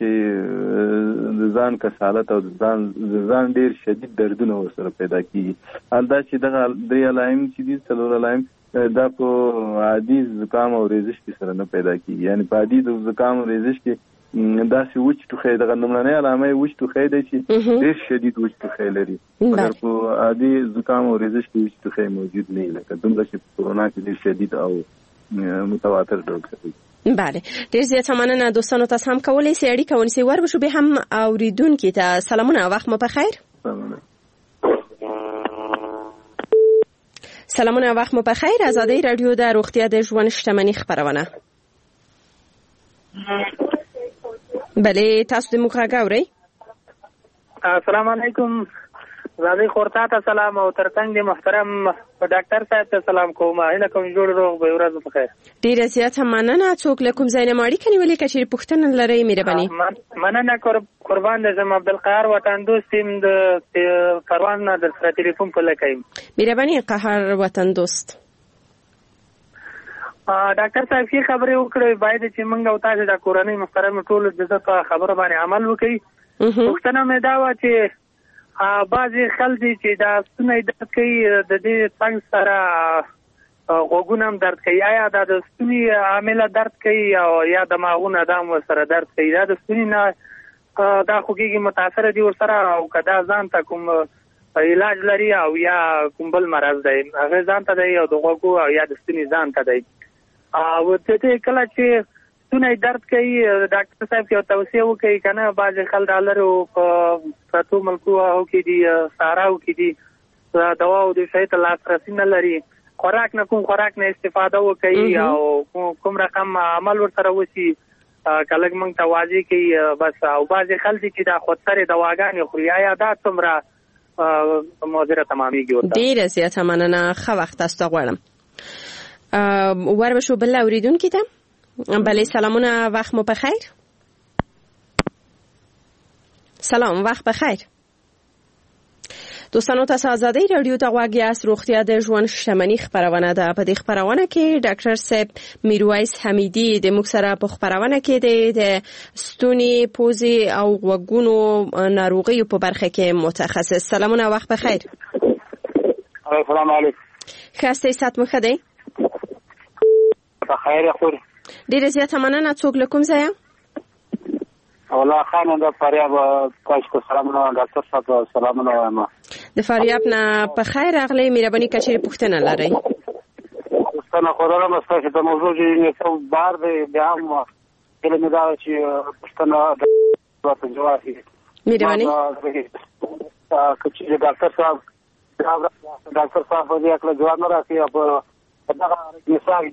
داسې د ځان کسالت او د ځان د ځان ډېر شدید دردونه ورسره پیدا کېږي. حال دا چې دغه درې علایم چې دي، څلور علایم، دا په عادي زکام او ریزش کې سره نه پیدا کېږي. یعنې په عادي د زکام او ریزش کې داسې وچ ټوخی، دغه لومړنۍ علامه یې وچ ټوخی دی چې ډېر شدید وچ ټوخی لري، مګر په عادي زکام او ریزش کې وچ ټوخی موجود نه وي، لکه دومره چې په کرونا کې ډېر شدید او متواتر ډول کوي. بله ډیر زیات مننه دوستانو. تاسو هم کولای شئ اړیکه ونیسئ. وربشو به هم اوریدونکو ته سلامونه، وخت مو بخیر. سلامونه، وخت مو بخیر. آزادی رادیو د روغتیا د ژوند شتمنۍ خبرونه. بله تاسو د موږ غاوري. السلام علیکم. زادی خورتا ته سلام او ترڅنګ د محترم ډاکټر صاحب ته سلام کوم. هله کوم جوړ روغ به ورځ په خیر. ډیر زیات مننه. څوک له کوم ځای نه ماړی کني ولې کچې پښتنه لري مهرباني. مننه قربان د زم عبدالقهار وطن دوست تیم د کاروان نه در سره ټلیفون په لکایم. مهرباني قهر وطن دوست. ډاکټر صاحب کی خبرې وکړې باید چې موږ او تاسو د کورنۍ محترم ټول د خبره باندې عمل وکړي. پښتنه مې دا و چې بعضې خلک چې دا ستونی درد کوي د دې څنګ سره غوږونه هم درد کوي. آیا دا د ستوني عامله درد کوي او یا دماغونه دا هم ورسره درد کوي؟ دا د ستوني نه دا خو کېږي متاثره دي ورسره او که دا ځان ته کوم علاج لري او یا کوم بل مرض دی هغه ځان ته دی او د غوږو او یا د ستوني ځان ته دی. او د دې کله چې ستونی درد کوي ډاکټر صاحب یو توصیه وکړي که نه بعضې خلک ډالرو په پرتو ملکو کې دي ساراو کې دي دواو د شی ته لاسرسي نه لري. خوراک نه کوم خوراک نه استفاده وکړي او کوم رقم عمل ورسره وشي که لږ موږ ته واضح کوي بس. او بعضې خلک چې دا خودسرې دواګانې خوري آیا دا څومره مضره تمامیږي ورته؟ ډېره زیاته مننه. ښه وخت تاسو ته غواړم. وربشو بل اورېدونکي ته. بله سلامونه، وقت مو بخیر. سلام، وقت بخیر. دوستانو تاسو آزادی رادیو ته غوږ یاست. روغتیا د ژوند شتمنۍ خبرونه ده. په دې خبرونه کې ډاکټر صاحب میرویس حمیدي د موږ سره په خبرونه کې د ستوني، پوزې او غوږونو ناروغیو په برخه کې متخصص. سلامونه، وقت بخیر. السلام علیکم. خسته سات مخه دی. بخیر خور. ډیره زیاته مننه. څوک له کوم ځایه؟ والله خان د فاریاب تاسو سلامونه ډاکټر صاحب سلامونه وایم. د فاریاب نه په خیر راغلی. مهرباني کچې پوښتنه لرئ؟ پوښتنه خو لرم چې د موضوع چې څو بار دی بیا هم کله مې دا چې پوښتنه د جواب شي. مهرباني کچې ډاکټر صاحب ډاکټر صاحب دې خپل جواب نه راکړي په دغه مثال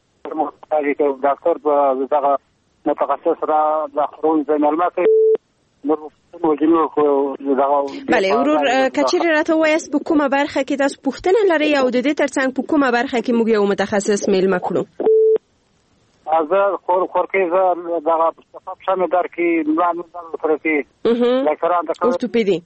ډاکټر په دغه متخصص را د خورون زین الماکي نور وجنو خو دغه. بله ورور کچېرې راته وایاست په کومه برخه کې تاسو پوښتنه لرئ او د دې ترڅنګ په کومه برخه کې موږ یو متخصص میلمه کړو؟ زه خور خورکې زه دغه پښه مې در کې ملان مې سره کې ډاکټران د اورتوپیدي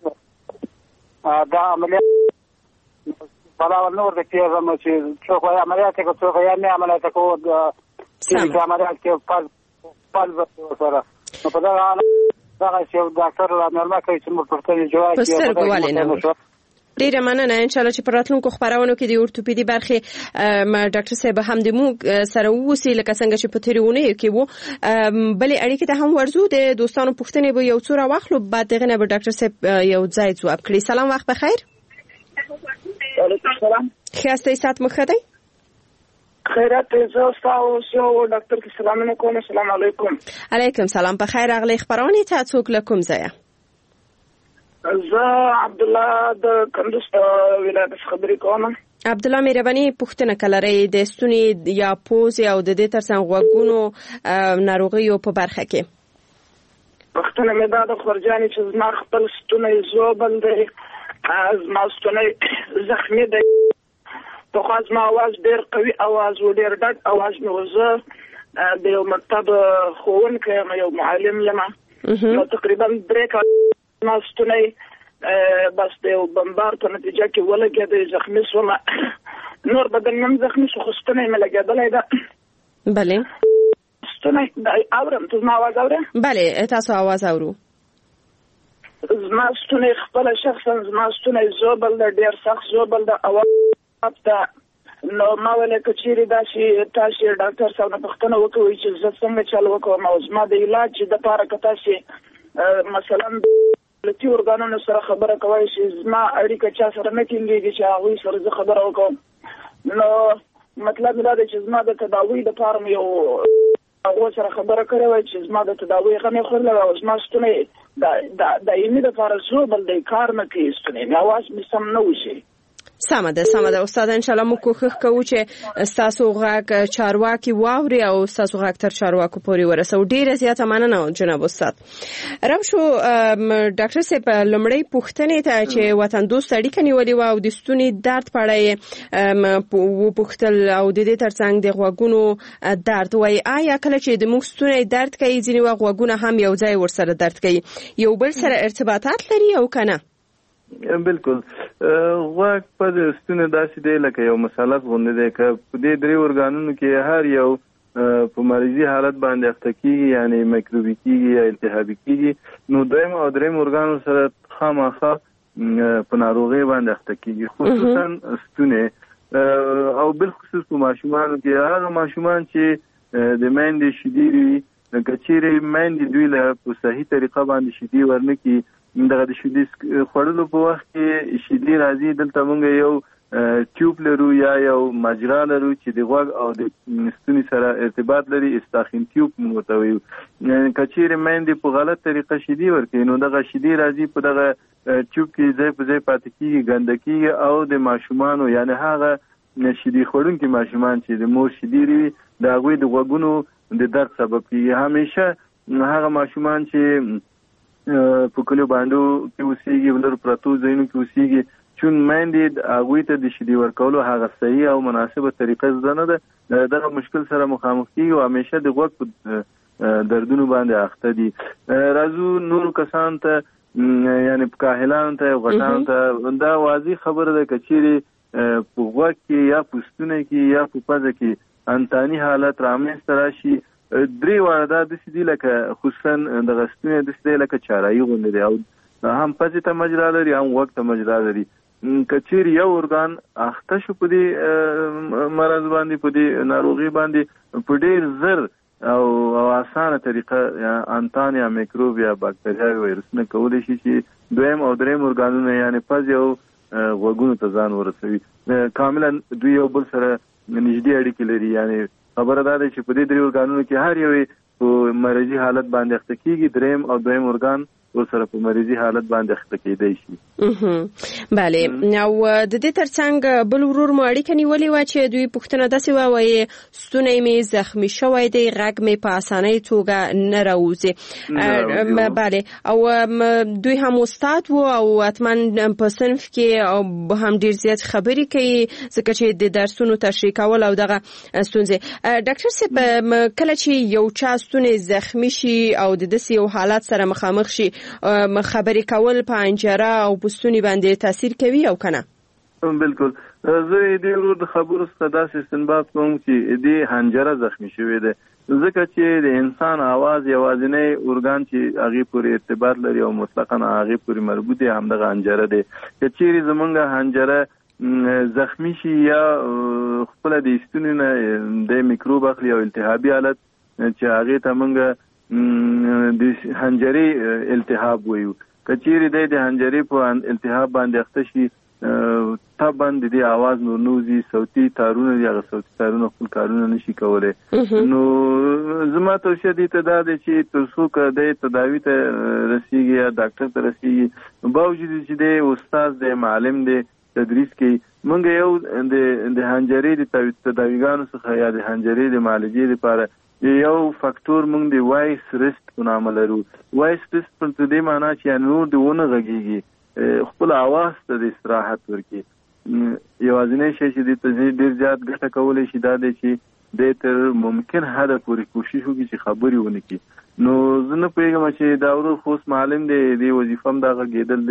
دا عملیات بلا نور د کېږم چې څوک یې عملیات کوي څوک یې نه عملیات کوي چې عملیات کې پال پال سره نو په دا دا چې ډاکټر نورمال کوي چې موږ پرته جواب کوي. ډیره مننه. ان شاء الله چې پر راتلونکو خبرونو کې د اورتوپیدي برخه ډاکټر صاحب هم د موږ سره ووسی لکه څنګه چې په تیرونه کې وو. بلې اړیکې ته هم ورزو د دوستانو پوښتنې به یو څو را واخلو بعد دغه نه به ډاکټر صاحب یو ځای جواب کړي. سلام، وخت بخیر. وعلیکم السلام. خیاسته سات مخه دی. خیرات زه تاسو ډاکټر کی سلام علیکم. السلام علیکم. علیکم سلام. په خیر راغلی. خبرونه ته څوک له کوم ځای؟ زه عبد الله د کندوز ولایت خبرې کوم. عبد الله مهرباني پوښتنه کولای د ستوني یا پوز او د دې ترڅنګ غوږونو ناروغیو په برخه کې. پوښتنه مې دا د خورجاني چې زما خپل ستوني زوبل دی، از ما ستوني زخمی دی، په خاص ما आवाज ډیر قوي आवाज و ډیر ډک आवाज مې وزه د یو مکتب ښوونکی یو معلم یم نو تقریبا درې کاله ما ستوني بس د بمبار په نتیجه کې ولګېد، زخمی شوم. نور بدن نم زخمی شو خو ستوني مې لګېدلی ده. بله ستوني اورم. ته زما आवाज اورې؟ بله تاسو आवाज اورو. زما ستوني خپل شخصا زما ستوني زوبل ده، ډیر سخت زوبل ده. اواز ته نو ما ولې کچېری دا چې تاسو ډاکټر صاحب نه پوښتنه وکړئ چې زه څنګه چل وکړم او زما د علاج د لپاره که تاسو مثلا لتی ورګانونو سره خبره کوي چې زما اړیکه چا سره نه کېږي چې هغه سره زه خبره وکړم. نو مطلب دا دی چې زما د تداوی لپاره مې یو هغه سره خبره کړې وای چې زما د تداوی غنې خورل او زما ستونی د دایمي لپاره زو بل د کار نه کوي ستونی مې اواز مې سم نه وشي. سمه ده سمه ده استاد ان شاء الله موږ کوښښ کوو چې تاسو غږ چارواکي واوري او تاسو غږ تر چارواکو پورې ورسو. ډیره زیاته مننه جناب استاد. رب شو ډاکټر صاحب لمړی پوښتنې ته چې وطن دوست اړیکه نیولې و او د ستوني درد په اړه و پوښتل او د دې ترڅنګ د غوږونو درد وای آیا کله چې د موږ ستوني درد کوي ځینې وخت غوږونه هم یو ځای ورسره درد کوي یو بل سره ارتباطات لري او کنه؟ بالکل غوږ په ستوني داسې دی لکه یو مثلث غوندې دی که په دې درې ارګانونو کې هر یو په مریضي حالت باندې اخته کیږي یعنی میکروبي کیږي یا التهابي کیږي نو دویم او دریم ارګانو سره خامخا په ناروغۍ باندې اخته کیږي خصوصا ستوني او بالخصوص په ماشومانو کې هغه ماشومان چې د میندې شیدې وي که چیرې میندې دوی له په صحیح طریقه باندې شیدې ورنکړي دغه د شیدې خوړلو په وخت کې شیدې راځي دلته موږ یو ټیوب لرو یا یو مجرا لرو چې د غوږ او د ستوني سره ارتباط لري استاخین ټیوب موږ ورته وایو. که چیرې میندې په غلط طریقه شیدې ورکوي نو دغه شیدې راځي په دغه ټیوب کې ځای په ځای پاتې کېږي ګنده کېږي او د ماشومانو یعنې هغه شیدې خوړونکي ماشومان چې د مور شیدې وي د هغوی د غوږونو د درد سبب کېږي. همیشه هغه ماشومان چې په کلیو باندو کې اوسېږي ولر پرتو ځایونو کې اوسېږي چون میندې هغوی ته د شیدې ورکولو هغه صحیح او مناسبه طریقه زده نه ده دغه مشکل سره مخامخ کېږي او همیشه د غوږ په دردونو باندې اخته دي. راځو نورو کسانو ته یعنې کاهلانو ته غټانو ته دا واضح خبره ده که چیرې په غوږ کې یا په ستوني کې یا په پزه کې انتاني حالت رامنځته راشي درې واړه دا داسې دي لکه خصوصا دغه ستونی داسې دی لکه چارایي غوندې دی او هم پزې ته مجرا لري هم غوږ ته مجرا لري. که چیرې یو ارګان اخته شو په دې مرض باندې په دې ناروغي باندې په ډېر زر او اسانه طریقه انتان یا میکروب یا باکتریاوي وایرسونه کولی شي چې دویم او دریم ارګانونه یعنې پزې او غوږونو ته ځان ورسوي. کاملا دوی یو بل سره نږدې اړیکې لري یعنې خبره دا ده چې په دې درې ارګانونو کې هر یو په مریضي حالت باندې اخته کېږي دریم او دویم ارګان ورسره په مریضي حالت باندې اخته کېدی شي. بله او د دې ترڅنګ بل ورور مو اړیکه نیولې وه چې دوی پوښتنه داسې وه وایي ستونی مې زخمي شوی دی غږ مې په اسانۍ توګه نه راوځي. بله او دوی هم استاد وو او حتما په صنف کې هم ډېر زیات خبرې کوي ځکه چې د درسونو تشریح کول او دغه ستونزې. ډاکټر صاحب کله چې یو چا ستونی زخمي شي او د داسې یو حالت سره مخامخ شي خبرې کول په انجره او پستونی باندې تاثیر کوي او کنه؟ بالکل زه دې ورو د خبرو څخه داسې استنباط کوم چې دې حنجره زخمی شوې ده ځکه چې د انسان आवाज یوازینی ارګان چې هغې پورې ارتباط لري او مطلقاً هغې پورې مربوط دی همدغه حنجره دی. که چیرې زمونږ حنجره زخمی شي یا خپله د ستوني نه د میکروب اخلي او التهابي حالت چې هغې ته مونږ د حنجرې التهاب وایو که چیرې دی د حنجرې په التهاب باندې اخته شي طبعا د دې आवाज نور نوزي صوتي تارونه دي هغه صوتي تارونه خپل کارونه نشي کولی. نو زما توصیه دې ته دا دی چې تر څو که دی تداوي ته رسېږي یا ډاکټر ته رسېږي باوجود چې دی استاد دی معلم دی تدریس کوي موږ یو د حنجرې د تداویګانو څخه یا د حنجرې د معالجې لپاره یو فاکتور موږ د وایس ریسټ په نامه لرو. وایس ریسټ په دې معنا چې نور د ونه غږیږي خپل اواز ته د استراحت ورکړي. یوازینی شی چې دې ته ډېر زیات ګټه کولی شي دا دی چې دې تر ممکن حده پورې کوشش وکړي چې خبرې ونه کړي. نو زه نه پوهېږم چې دا ورور خو اوس معلم دی دې وظیفه هم دا غږېدل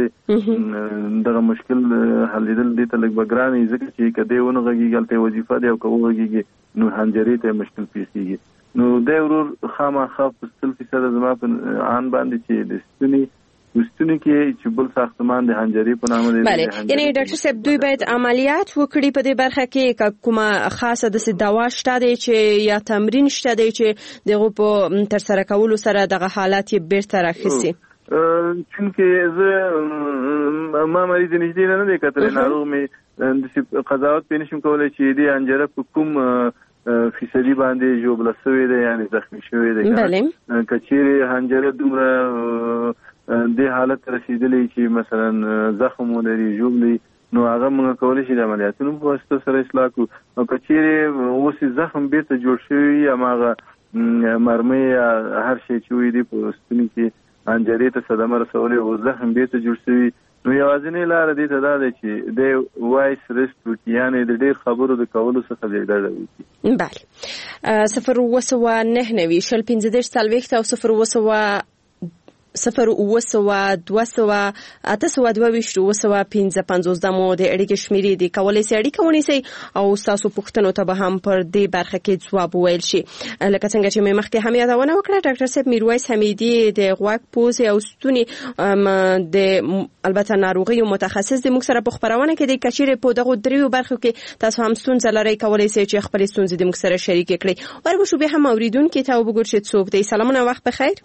دی دغه مشکل حلېدل دې ته لږ به ګران وي ځکه چې که دی ونه غږېږي هلته وظیفه دی او که وغږېږي نو حنجرې ته مشکل پیښ کېږي. نو دی ورور خامخا په سل فیصده زما په آن باندې چې د ستوني ستوني کې چې بل ساختمان د حنجرې په نامه دی. بله یعنی ډاکټر صاحب دوی باید عملیات وکړي په دې برخه کې کومه خاصه داسې دوا شته دی چې یا تمرین شته دی چې دغه په ترسره کولو سره دغه حالت یې بیرته راخیسي؟ چونکې زه ما مریض نږدې نه دی کتلی ناروغ مې قضاوت پې نشم کولی چې دې انجره په کوم فیصدي باندې ژوبله شوی دی یعنې زخمي شوی دی که چیرې حنجره دومره دې حالت ته رسېدلی چې مثلا زخم ولري ژوبلی نو هغه موږ کولی شي د عملیاتونو په واسطه سره اصلاح کړو او که چیرې اوس زخم بېرته جوړ شوی وي هماغه مرمۍ یا هر شی چې وي دی په ستوني کې انجرې ته صدمه رسولې او زخم بیرته جوړ شوي نو یوازینۍ لاره دې ته دا ده چې دی وایس ریسټ وکړي یعنې د ډېر خبرو د کولو څخه دې ډډه وکړي. بله صفر اووه سوه نهه نوي شل پنځه دېرش څلوېښت او صفر اووه سوه صفر اووه سوه دوه سوه اته سوه دوه ویشت اووه سوه پنځه پنځوس دا مو د اړیکې شمېرې دي کولی سئ اړیکه ونیسئ او ستاسو پوښتنو ته به هم پر دې برخه کې ځواب وویل شي. لکه څنګه چې مې مخکې هم یادونه وکړه ډاکټر صاحب میرویس حمیدي د غوږ پوزې او ستوني د البته ناروغیو متخصص د موږ سره په خپرونه کې د کچیرې په دغو دریو برخو کې تاسو هم ستونزه لرئ کولی سئ چې خپلې ستونزې د موږ سره شریکې کړئ. وربشو بیا هم اورېدونکي ته وګورئ چې څوک دی. سلامونه وخت بخیر.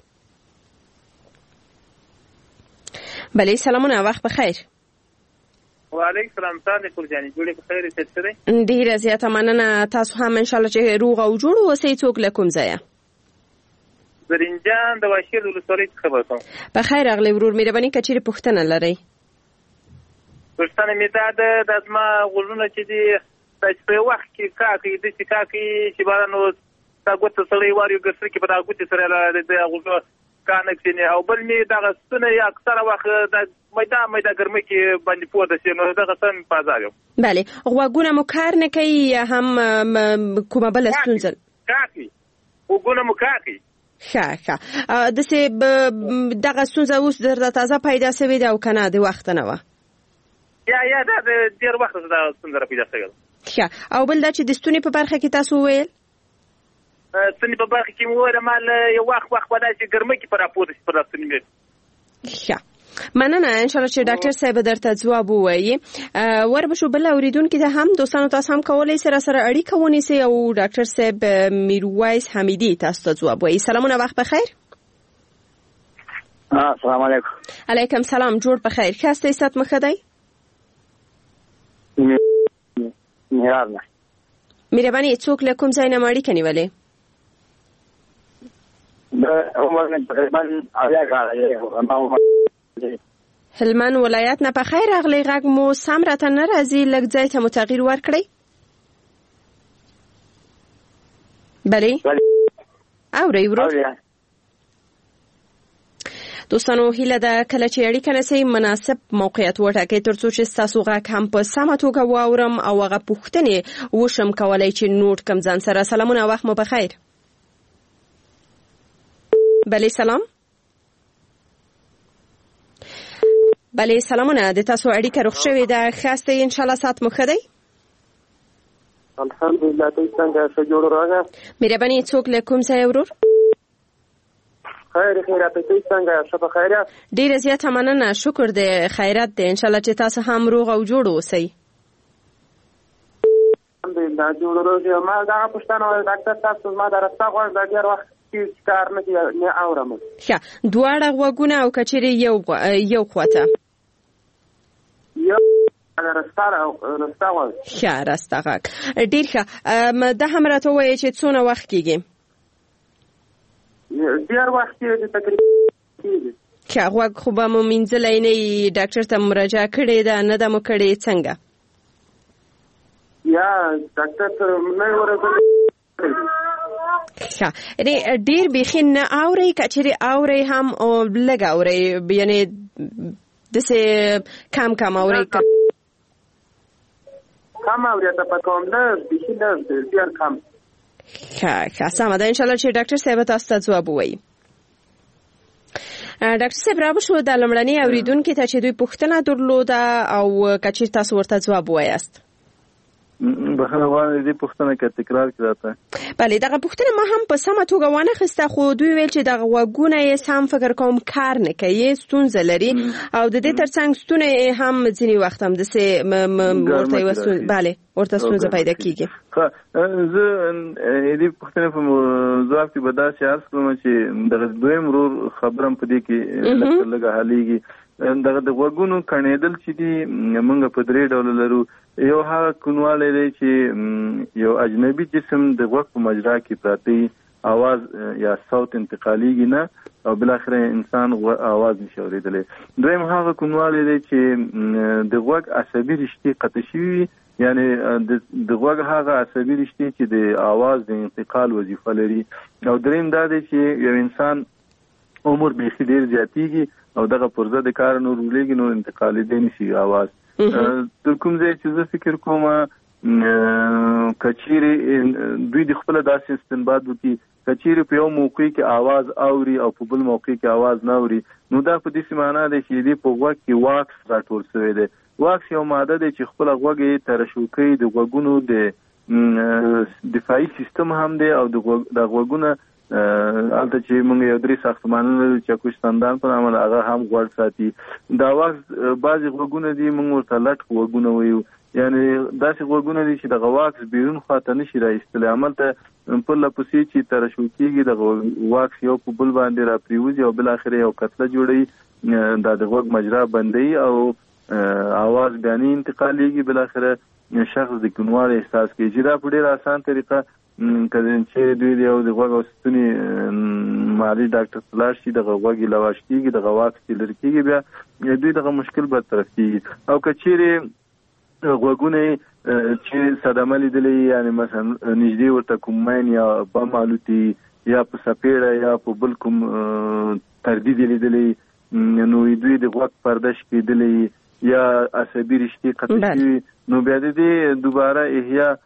بله سلامونه وخت بخیر. وعلیکم السلام تاسو کورجانی جوړې په خیر ست سره ډیره زیاته مننه. تاسو هم ان شاء الله چې روغ او جوړ اوسئ. څوک له کوم ځایه؟ زرینجان د واشیر ولسوالۍ څخه خبرم. په خیر اغلی ورور مهرباني کچېرې پوښتنه لرئ؟ پوښتنه مې دا ده د زما غوږونه چې دي چې په وخت کې کاکي داسې کاکي چې بارانو تا ګوته سړی وار یو ګرځي کې په دا ګوتې سره د غوږه کانکشن او بل می دغه ستنه یا اکثره وخت د میدا میدا ګرمي کې باندې پوهه شي نو دغه سم پازاګم. بله غوږونه مو کار نه کوي یا هم کومه بل ستونزه؟ کافي غوږونه مو کافي. ښه ښه داسې دغه ستونزه اوس درته تازه پیدا شوې ده او که نه د وخته نه وه؟ یا یا دا د ډېر وخت دا ستونزه پیدا شوې ده. ښه او بل دا چې د ستوني په برخه کې تاسو وویل ستوني په برخه کې مو وویل مال یو وخت وخت په داسې ګرمۍ کې په راپورته شي په ستوني مې. ښه مننه انشاءالله چې ډاکټر صاحب درته ځواب ووایي. وربشو بل اورېدونکي ته هم دوستانو تاسو هم کولی سئ راسره اړیکه ونیسئ او ډاکټر صاحب میرویس حمیدي تاسو ته ځواب وایي. سلامونه وخت بخیر. السلام علیکم. علیکم سلام جوړ په خیر. ښه هستئ صحت مو ښه دی؟ مهرباني مهرباني څوک له کوم ځای نه مو اړیکه نیولې؟ هلمند ولایت نه. په خیر راغلی. غږ مو سم راته نه راځي. لږ ځای ته مو تغییر ورکړئ. بلې اورئ ورور؟ دوستانو هیله ده کله چې اړیکه نیسئ مناسب موقعیت وټاکئ تر څو چې ستاسو غږ هم په سمه توګه واورم او هغه پوښتنې وشم کولی چې نوټ کم ځان سره. سلامونه وخت مو بخیر. بله سلام. بله سلامونه د تاسو اړیکه روغ شوې ده. ښه هستئ انشاءالله صحت مو ښه دی؟ الحمدلله. تاسو څنګه ښه جوړ راغله؟ مهرباني څوک له کوم ځای ورور؟ خیر خیرات. تاسو څنګه ښه په خیر یاست؟ ډیره زیاته مننه. شکر دی خیرات دی. انشاءالله چې تاسو هم روغ او جوړ اوسئ. الحمدلله جوړ روغ. ما دا پوښتنه ډاکټر تاسو ما درسته غواړم دا ډیر وخت کار نه کوي نه اورم. ښه دواړه غوږونه او کچېرې یو یو خواته یو راسته راسته غوږ. ښه راسته غږ. ډېر ښه. دا هم راته ووایئ چې څونه وخت کېږي؟ ډېر وخت کېږي تقریبا. ښه غوږ خو به مو مینځلی نه یي؟ ډاکټر ته مراجعه کړې ده نه ده مو کړې څنګه؟ یا ډاکټر ته نه یې ورغلې. ښه ډېر بیخي نه اورئ که چېرې اورئ هم لږ اورئ یعنې داسې کم کم اورئ؟ کم اورئ ته په کوم لږ بیخي لږ ډېر کم. ښه ښه سمه ده انشاءالله چې ډاکټر صاحب تاسو ته ځواب ووایي. ډاکټر صاحب رابشو د لومړني اورېدونکي ته چې دوی پوښتنه درلوده او که چېرې تاسو ورته ځواب ووایاست؟ بخښنه غواړم دې پوښتنه که تکرار کړئ راته. بله دغه پوښتنه ما هم په سمه توګه وانخیسته خو دوی ویل چې دغه غوږونه یې سم فکر کوم کار نه کوي ستونزه لري او د دې ترڅنګ ستونی هم ځینې وخت هم داسې ورته یوه ستونزه بله ورته ستونزه پیدا کېږي. ښه زه دې پوښتنې په ځواب کې به داسې عرض کړم چې دغه دویم ورور خبره هم په دې کې لږه لږه حلیږي دغه د غوږونو کڼېدل چې دي موږ په درې ډول لرو. یو هغه کونوالی دی چې یو اجنبي جسم د غوږ په مجرا کې پراته आवाज یا صوت انتقالیږي نه او بل اخر انسان आवाज نشي اورېدلی. دویم هغه کونوالی دی چې د غوږ عصبي رشتې قطع شوي، یعنی د غوږ هغه عصبي رشتې چې د आवाज د انتقال وظیفه لري. او دریم دا دی چې یو انسان عمر بیخي ډیر زیاتیږي او دغه پرزه د کار نور ولېږي نو انتقالي دی نشي आवाज. تر کوم ځای چې زه فکر کوم کچيري دوی د خپل داسې استنباط وکړي کچيري په یو موقع کې आवाज اوري او په بل موقع کې आवाज نه اوري، نو دا په دې معنی ده چې دې په غوږ کې واکس راټول شوی دی. واکس یو ماده ده چې خپل غوږ یې ترشوکي د غوږونو د دفاعي سیستم هم دی او د غوږونو البته چې موږ یو درې ساختمانونه چې کوستاندان په نامه هغه هم غوړ ساتي. دا واکس بعضی غوږونه دي موږ ورته لټ غوږونه وایو، یعنی داسې غوږونه دي چې د واکس بیرون خواته نشي راایستلی، عمل ته په لپسې چې ترشوکیږي د واکس یو په بل باندې را پریوزي او بل اخر یو کتله جوړي دا د غوږ مجرا بندي او आवाज بیانې انتقالیږي، بل اخر شخص د کونوالی احساس کوي. چې دا په ډېره اسان طریقه کله چې دوی یو د غوږ او ستوني مالي ډاکټر ته لاړ شي دغه غوږ یې لواش کېږي، دغه واکس چې لرې کېږي، بیا دوی دغه مشکل برطرف کېږي. او که چیرې غوږونه چې صدمه لیدلې یعنی مثلا نږدې ورته کوم ماین یا بم الوتي یا په سپېړه یا په بل کوم تردید لیدلې، نو دوی د غوږ پردش کېدلې یا عصبي رشتې قطع شوي، نو بیا د دې دوباره احیا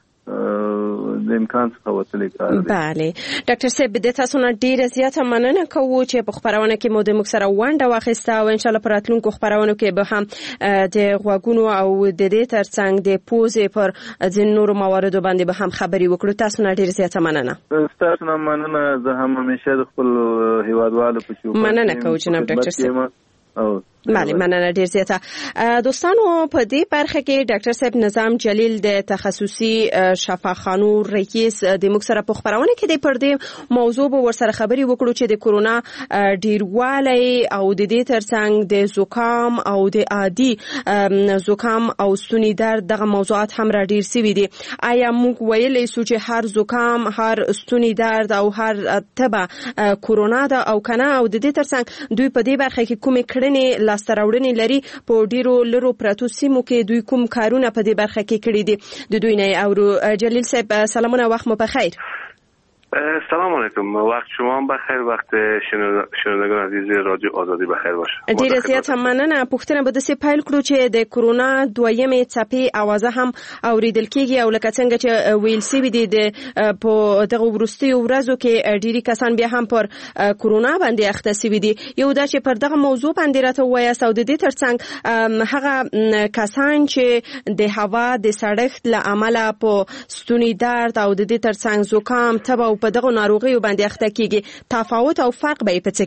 د امکان څخه وتلی کار دی. بله ډاکټر صاحب د تاسو نه ډیره زیاته مننه کوو چې په خبرونه کې مو د موږ سره ونډه واخیسته او ان شاء الله په راتلونکو خبرونو کې به هم د غوږونو او د دې ترڅنګ د پوزې پر ځینو نورو مواردو باندې به هم خبرې وکړو. تاسو نه ډیره زیاته مننه. تاسو نه مننه. زه هم همیشه د خپل هیوادوالو په چوکاټ مننه کوم جناب ډاکټر صاحب. بله مننه ډیر زیاته. دوستانو په دې برخه کې ډاکټر صاحب نظام جلیل د تخصصي شفاخانو رئیس د موږ سره په خبرونه کې د پر دې موضوع به ورسره خبري وکړو چې د کورونا ډیروالی او د دې ترڅنګ د زکام او د عادي زکام او ستوني درد دغه موضوعات هم را ډیر سوي دي. آیا موږ ویلی سو چې هر زکام هر ستوني درد او هر تبه کورونا ده او کنه، او د دې ترڅنګ دوی په دې برخه کې کومې کړنې لاسته راوړنې لري، په ډیرو لرو پراتو سیمو کې دوی کوم کارونه په دې برخه کې کړي دي؟ د دوی نه اورو. جلیل صاحب سلامونه، وخت مو بخیر. سلام علیکم، وقت شما بخیر، وقت شنوندگان عزیز رادیو آزادی بخیر باشه. ډیره زیاته مننه. پوښتنه به داسې پیل کړو چې د کورونا دویمې څپې اوازه هم اوریدل کیږي او لکه څنګه چې ویل سوي دي د په دغه وروستیو ورځو کې ډیری کسان بیا هم پر کورونا باندې اخته سوي دي. یو دا چې پر دغه موضوع باندې راته ووایاست او د دې ترڅنګ هغه کسان چې د هوا د سړښت له امله په ستوني درد او د دې ترڅنګ زکام تبه په دغه ناروغیو باندې اخته کیږي، تفاوت او فرق به په څه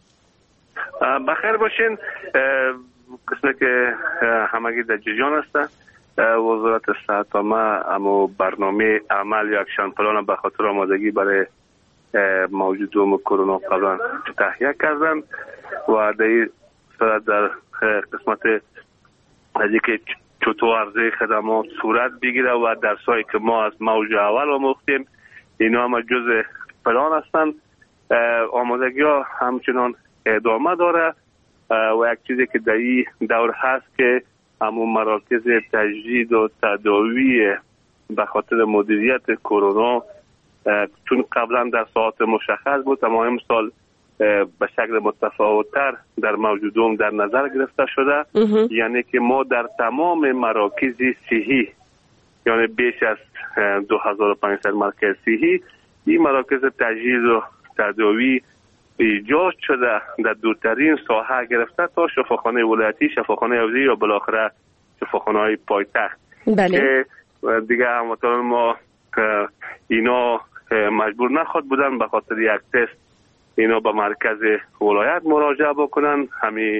کې؟ بخیر باشین. قسمه که همگی در جریان است، وزارت صحت عامه اما برنامه عمل یا اکشن پلان به خاطر آمادگی برای موجود کرونا قبلا تهیه کردن و در این صورت در قسمت از اینکه چطور عرضه خدمات صورت بگیره و درسایی که ما از موج اول آموختیم اینا هم جزء پلان هستند. آمادگی ها همچنان ادامه داره و یک چیزی که در این دور هست که همون مراکز تجدید و تداوی به خاطر مدیریت کرونا چون قبلا در ساعات مشخص بود اما امسال به شکل متفاوت‌تر در موجودم در نظر گرفته شده. یعنی که ما در تمام مراکز صحی، یعنی بیش از دو هزار و پانصد مرکز صحی، این مراکز تجهیز و تداوی ایجاد شده در دورترین ساحه گرفته تا شفاخانه ولایتی، شفاخانه حوزه‌ای یا بالاخره شفاخانه‌های پایتخت. بله. که دیگه هموطنان ما اینا مجبور نخواد بودن به خاطر یک تست اینا به مرکز ولایت مراجعه بکنن. همین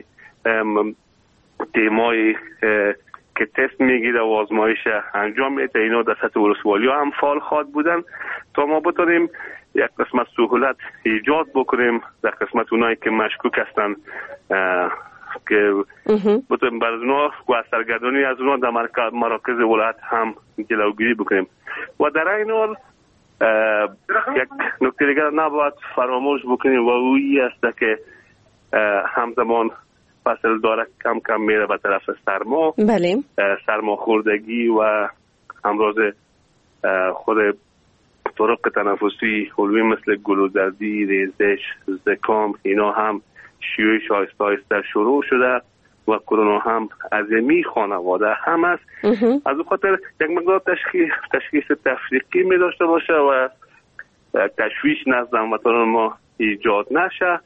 تیمای که تست میگیره و آزمایش انجام میده اینا در سطح ولسوالی هم فعال خواد بودن تا ما بتونیم یک قسمت سهولت ایجاد بکنیم در قسمت اونایی که مشکوک هستن که بتونیم بر اونا و سرگردانی از اونا در مراکز ولایت هم جلوگیری بکنیم. و در این حال یک نکته دیگر نباید فراموش بکنیم و اویی است که همزمان فصل داره کم کم میره به طرف سرما. بله. سرما خوردگی و همراز خود طرق تنفسی علوی مثل گلودردی، ریزش، زکام اینا هم شیوعش آهسته آهسته شروع شده و کرونا هم عظیمی خانواده هم است. از اون خاطر یک مقدار تشخیص تشخیص تفریقی می داشته باشه و تشویش نزد هموطنان ما ایجاد نشه.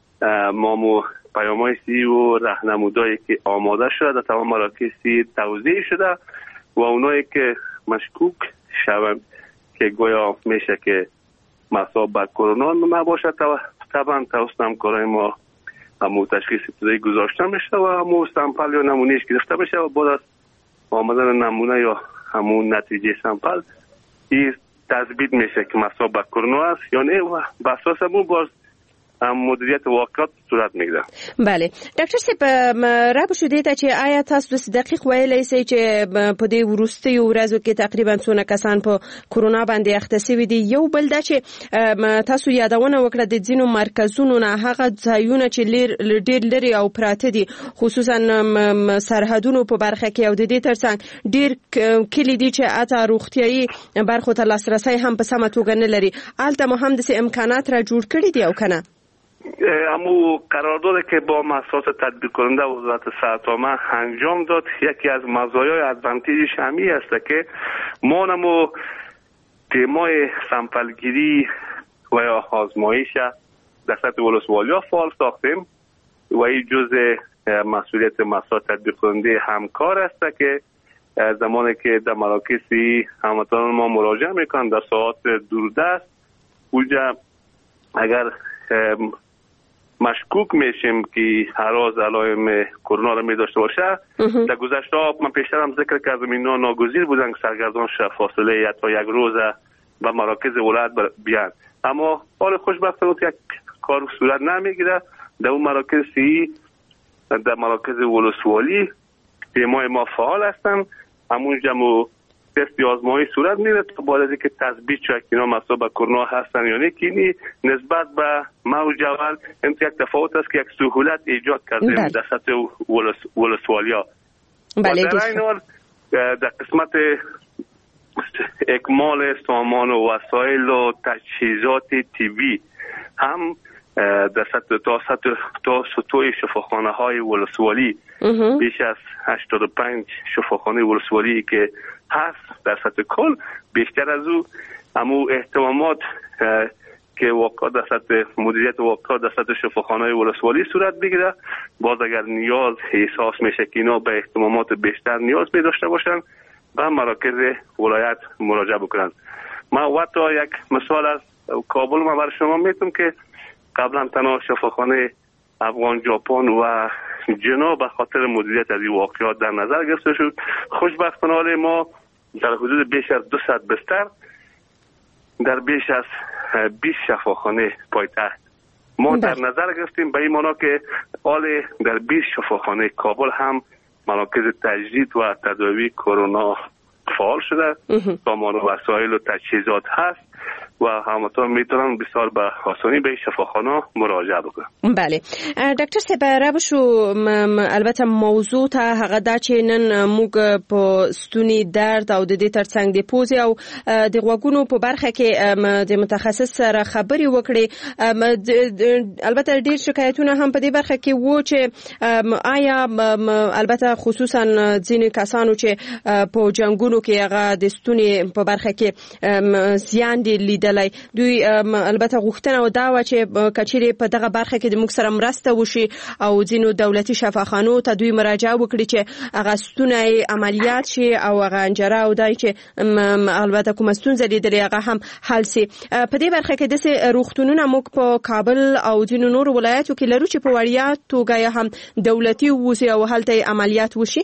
ما مو پیام‌های سی و راهنمودایی که آماده شده در تمام مراکز توزیع شده و اونایی که مشکوک شوند که گویا میشه که مصاب به کرونا نباشه طبعا توسط همکارای ما همون تشخیص ابتدایی گذاشته میشه و همون سامپل یا نمونهش گرفته میشه و بعد از آمدن نمونه یا همون نتیجه سامپل این تثبیت میشه که مصاب به کرونا است یا نه و بر اساس همون باز مدیریت واقعات صورت میگیره. بله ډاکټر صاحب را به شو دې ته چې آیا تاسو د دقیق ویلای شئ چې په دې وروستیو ورځو کې تقریبا څونه کسان په کرونا باندې اخته شوي دي؟ یو بل دا چې تاسو یادونه وکړه د ځینو مرکزونو نه هغه ځایونه چې ډېر لري او پراته دي خصوصا سرحدونو په برخه کې او د دې ترڅنګ ډېر کلی دي چې اته روغتیايي برخو ته لاسرسی هم په سمه توګه نه لري. هلته مو هم داسې امکانات را جوړ کړي دي او کنه؟ امو قرارداد که با مؤسسات تدبیر کننده وزارت صحت عامه انجام داد یکی از مزایای ادوانتیجش همی است که ما نمو تیمای سمپلگیری و یا آزمایش در سطح ولسوالی فعال ساختیم و این جزء مسئولیت مؤسسات تدبیر کننده همکار است که زمانی که در مراکزی هموطنان ما مراجعه میکنند در ساعات دوردست اونجا اگر مشکوک میشیم که هراز علائم کرونا را می داشته باشه در گذشته من پیشتر هم ذکر کردم اینا ناگزیر بودن که سرگردان شه فاصله یا تا یک روز به مراکز ولایت بیان، اما حال خوشبختانه یک کار صورت نمیگیره. در اون مراکز سی در مراکز ولسوالی تیمای ما فعال هستن، همونجا مو تست آزمایی صورت میره تا بعد از اینکه تثبیت شد که اینا مصاب به کرونا هستن یا نه که نسبت به موج اول این یک تفاوت است که یک سهولت ایجاد کرده در سطح ولسوالیا. بله در این حال در قسمت اکمال سامان و وسایل و تجهیزات طبی هم در سطح تا سطح تا سطوح شفاخانه های ولسوالی بیش از هشتاد و پنج شفاخانه ولسوالی که هست در سطح کل، بیشتر از او همو اهتمامات که واقع در سطح مدیریت واقع در سطح شفاخانه ولسوالی صورت بگیره. باز اگر نیاز احساس میشه که اینا به اهتمامات بیشتر نیاز می داشته باشن و مراکز ولایت مراجعه بکنن. من وقتا یک مثال از کابل ما برای شما میتونم که قبلا تنها شفاخانه افغان ژاپن و جنا به خاطر مدیریت از این واقعات در نظر گرفته شد. خوشبختانه ما در حدود بیش از دویست بستر در بیش از بیست شفاخانه پایتخت ما در نظر گرفتیم، به این معنا که حال در بیست شفاخانه کابل هم مراکز تجدید و تداوی کرونا فعال شده، سامان و وسایل و تجهیزات هست و هموطنان میتونن بسیار به آسانی به شفاخانه مراجعه بکنن. بله ډاکټر صاحب را بشو البته موضوع ته هغه دا چې نن موږ په ستوني درد او د دې ترڅنګ د پوزې او د غوږونو په برخه کې د متخصص سره خبرې وکړې. البته ډېر شکایتونه هم په دې برخه کې وو چې آیا البته خصوصا ځینې کسانو چې په جنگونو کې هغه د ستوني په برخه کې زیان دي لیدلای، دوی البته غوښتنه و دا و چې کچېرې په دغه برخه کې د موږ سره مرسته وشي او ځینو دولتي شفاخانو ته دوی مراجعه وکړي چې هغه ستونی عملیات شي او هغه انجره او دای چې البته کومه ستونزه لیدلې هغه هم حل شي. په دې برخه کې داسې روغتونونه موږ په کابل او ځینو نورو ولایاتو کې لرو چې په وړیا توګه هم دولتي ووسي او هلته عملیات وشي.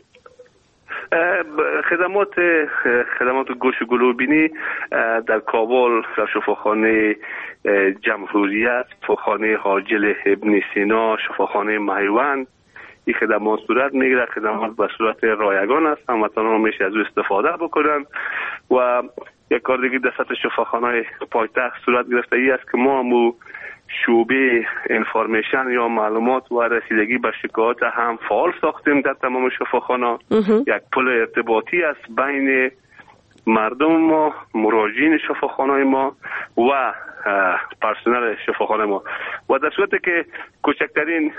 خدمات خدمات گوش گلوبینی در کابل در شفاخانه جمهوریت، شفاخانه حاجل ابن سینا، شفاخانه میوند این خدمات صورت میگیره. خدمات به صورت رایگان است، هموطنان میشه از او استفاده بکنن. و یک کار دیگه در سطح شفاخانه‌های پایتخت صورت گرفته ای است که ما مو شعبه انفارمیشن یا معلومات و رسیدگی به شکایات هم فعال ساختیم در تمام شفاخانه. یک پل ارتباطی است بین مردم ما، مراجعین شفاخانه ما و پرسنل شفاخانه ما. و در صورتی که کوچکترین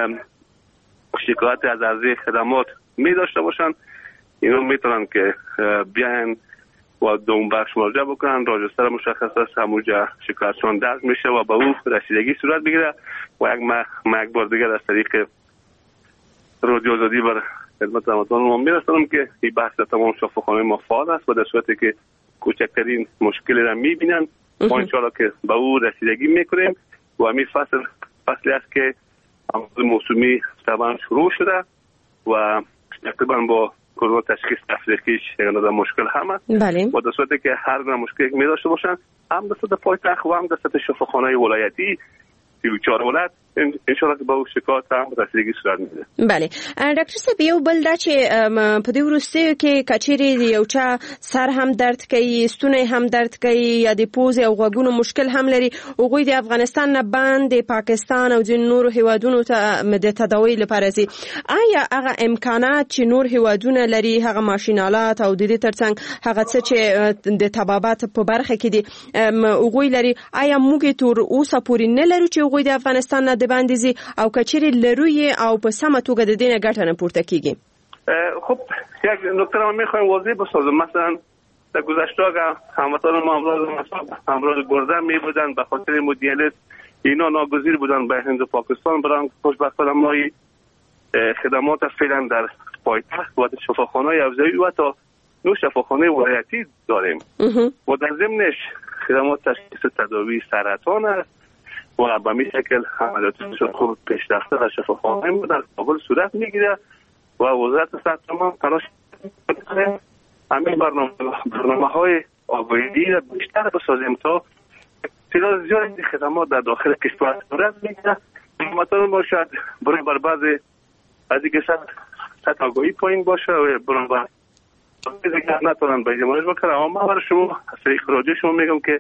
شکایت از عرضه خدمات می داشته باشن، اینا میتونن که بیاین و دوم بخش مراجعه بکنن. راجستر مشخص است، همونجا شکایتشون درج میشه و به او رسیدگی صورت بگیره. و یک ما یک بار دیگر از طریق رادیو آزادی بر خدمت هموطنان ما میرسونم که این بحث تمام شفاخانه ما فعال است و در صورتی که کوچکترین مشکلی را میبینن ما انشاءالله که به او رسیدگی میکنیم. و همین فصل فصلی است که موسمی طبعا شروع شده و تقریبا با کرونا تشخیص تفریقیش یک مشکل هم است. بله. و در صورتی که هر گونه مشکلی می داشته باشن، هم در سطح پایتخت و هم در سطح شفاخانه ولایتی سی و چهار ولایت انشاءالله که با او شکایت هم رسیدگی صورت میده. بله. ډاکټر صاحب یو بل دا چې په دې وروستیو کې کچېرې یو چا سر هم درد کوي، ستونی هم درد کوي یا د پوزې او غوږونو مشکل هم لري، هغوی د افغانستان نه باندې پاکستان او ځینو نورو هیوادونو ته د تداوی لپاره ځي. آیا هغه امکانات چې نور هیوادونه لري، هغه ماشینالات او د دې ترڅنګ هغه څه چې د طبابت په برخه کې دي هغوی لري، آیا موږ تر اوسه پورې نه لرو چې هغوی د افغانستان نه د باندې زی او کچېرې لروي او په سمه توګه د دې نه ګټه نه پورته کیږي؟ خب یک نکته را میخوایم واضح بسازم. مثلا در گذشته هموطنان ما امراض گرده می بودن، به خاطر مدیالیز اینا ناگزیر بودن به هند و پاکستان برن. خوشبختانه ما خدمات فعلا در پایتخت و در شفاخانه‌های افزایی و تا نو شفاخانه ولایتی داریم و در ضمنش خدمات تشخیص تداوی سرطان است و به می شکل عملیاتشون خوب پیشرفته در شفاخانه ما در کابل صورت میگیره و وزارت صحت ما تلاش میکنه همین برنامه برنامه های آگاهی را بیشتر بسازیم تا تعداد زیادی خدمات در داخل کشور صورت میگیره. هموطنان ما شاید برای بر بعضی از اینکه سطح آگاهی پایین باشه و برای بر دیگر نتونن به اجمالش بکنن. اما برای شما از طریق راجع شما میگم که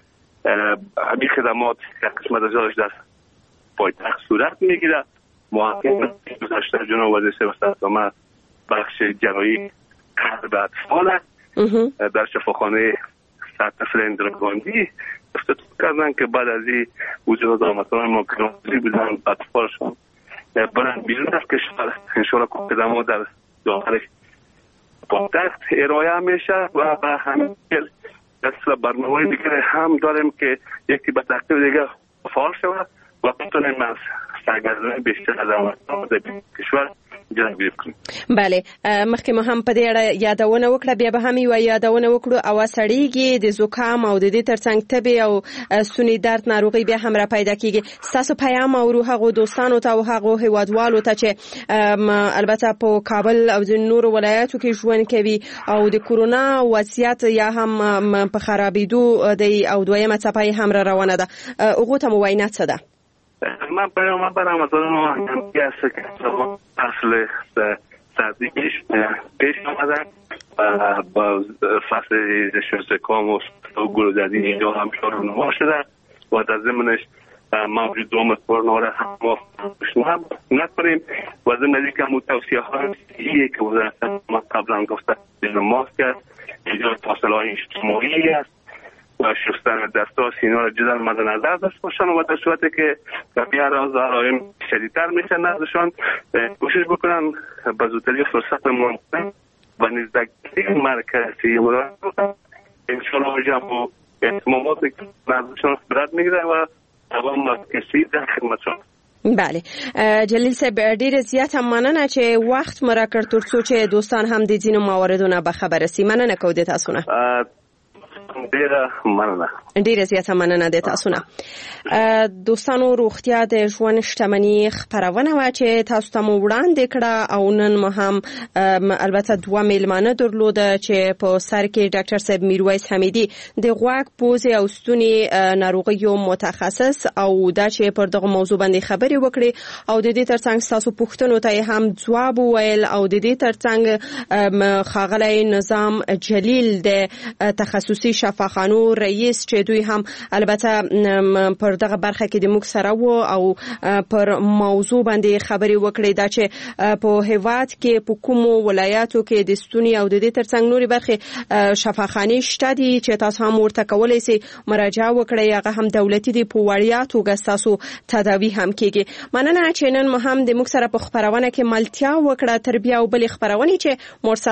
همین خدمات که قسمت ازش در پایتخت صورت میگیره. محقق گذشته جناب وزیر صحت و سلامت بخش جراحی قلب اطفال در شفاخانه سطح فلندرگاندی افتتاح کردن که بعد از این وجود هموطنان ما که ناظری بودن اطفالشون برن بیرون از کشور انشاءالله که خدمات در داخل پایتخت ارائه میشه و به همین دلیل اصلا برنامه دیگه هم داریم که یکی به ترتیب دیگه فعال شود و بتونیم از سرگردانی بیشتر از هموطنان در کشور جلوگیری کنیم. بله، مخکې ما هم په دې اړه یادونه وکړه، بیا به هم یو یادونه وکړو. او سړیږي د زکام او د دې ترڅنګ تبې او ستوني درد ناروغي بیا هم را پیدا کیږي. ستاسو پیغام او هغو دوستانو ته او هغو هیوادوالو ته چې البته په کابل او د نورو ولایاتو کې ژوند کوي او د کورونا وضعیت یا هم په خرابېدو دی او دویمه څپه هم را روانه ده، هغو ته مو وینا څه ده؟ من پیام برام از اون که است که فصل سردی پیش آمدن با فصل زکام و گلودردی اینجا هم شروع شده و در ضمنش موجود دوم کرونا را هم ما نکنیم و ضمن که همون توصیه ها ایه که وزارت ما قبلا گفته ماسک است، ایجاد فاصله های اجتماعی است و شستن دست ها سینه را جدا مد نظر داشته باشن و در صورتی که کمی اراز علائم شدیدتر میشن نزدشان کوشش بکنن به زودتری فرصت ممکن و نزدیکی مرکزی ولایت انشاءالله اونجا با اهتمامات نزدشان برد میگیره و دوام کسی در خدمتشان. بله، جلیل صاحب ډیر زیات مننه چې وخت مرا کړ ترڅو چې دوستان هم د ځینو مواردونو به خبر سي. مننه کوم د تاسو نه. ډیره مننه. ډیره زیاته مننه د تاسو نه. دوستانو روغتیا د ژوند شتمنۍ خبرونه و چې تاسو ته مو وړاندې کړه او نن مو هم البته دوه میلمانه درلوده چې په سر کې ډاکټر صاحب میرویس حمیدي د غوږ پوزې او ستوني ناروغیو متخصص او دا چې پر دغه موضوع باندې خبرې وکړي او د دې ترڅنګ تاسو پوښتنو ته هم جواب وویل او د دې ترڅنګ ښاغلی نظام جلیل د تخصصي شفاخانو رئیس چې دوی هم البته پر دغه برخه کې د موږ سره وو او پر موضوع باندې خبرې وکړې دا چې په هیواد کې په کومو ولایاتو کې د ستوني او د دې ترڅنګ نوري برخه شفاخانې شته دي چې تاسو هم ورته کولای شئ مراجعه وکړئ. هغه هم دولتي دي په وړیا توګه تاسو تداوی هم کیږي. مننه چې نن مو هم د موږ سره په خبرونه کې ملتیا وکړه. تربیه او بل خبرونه چې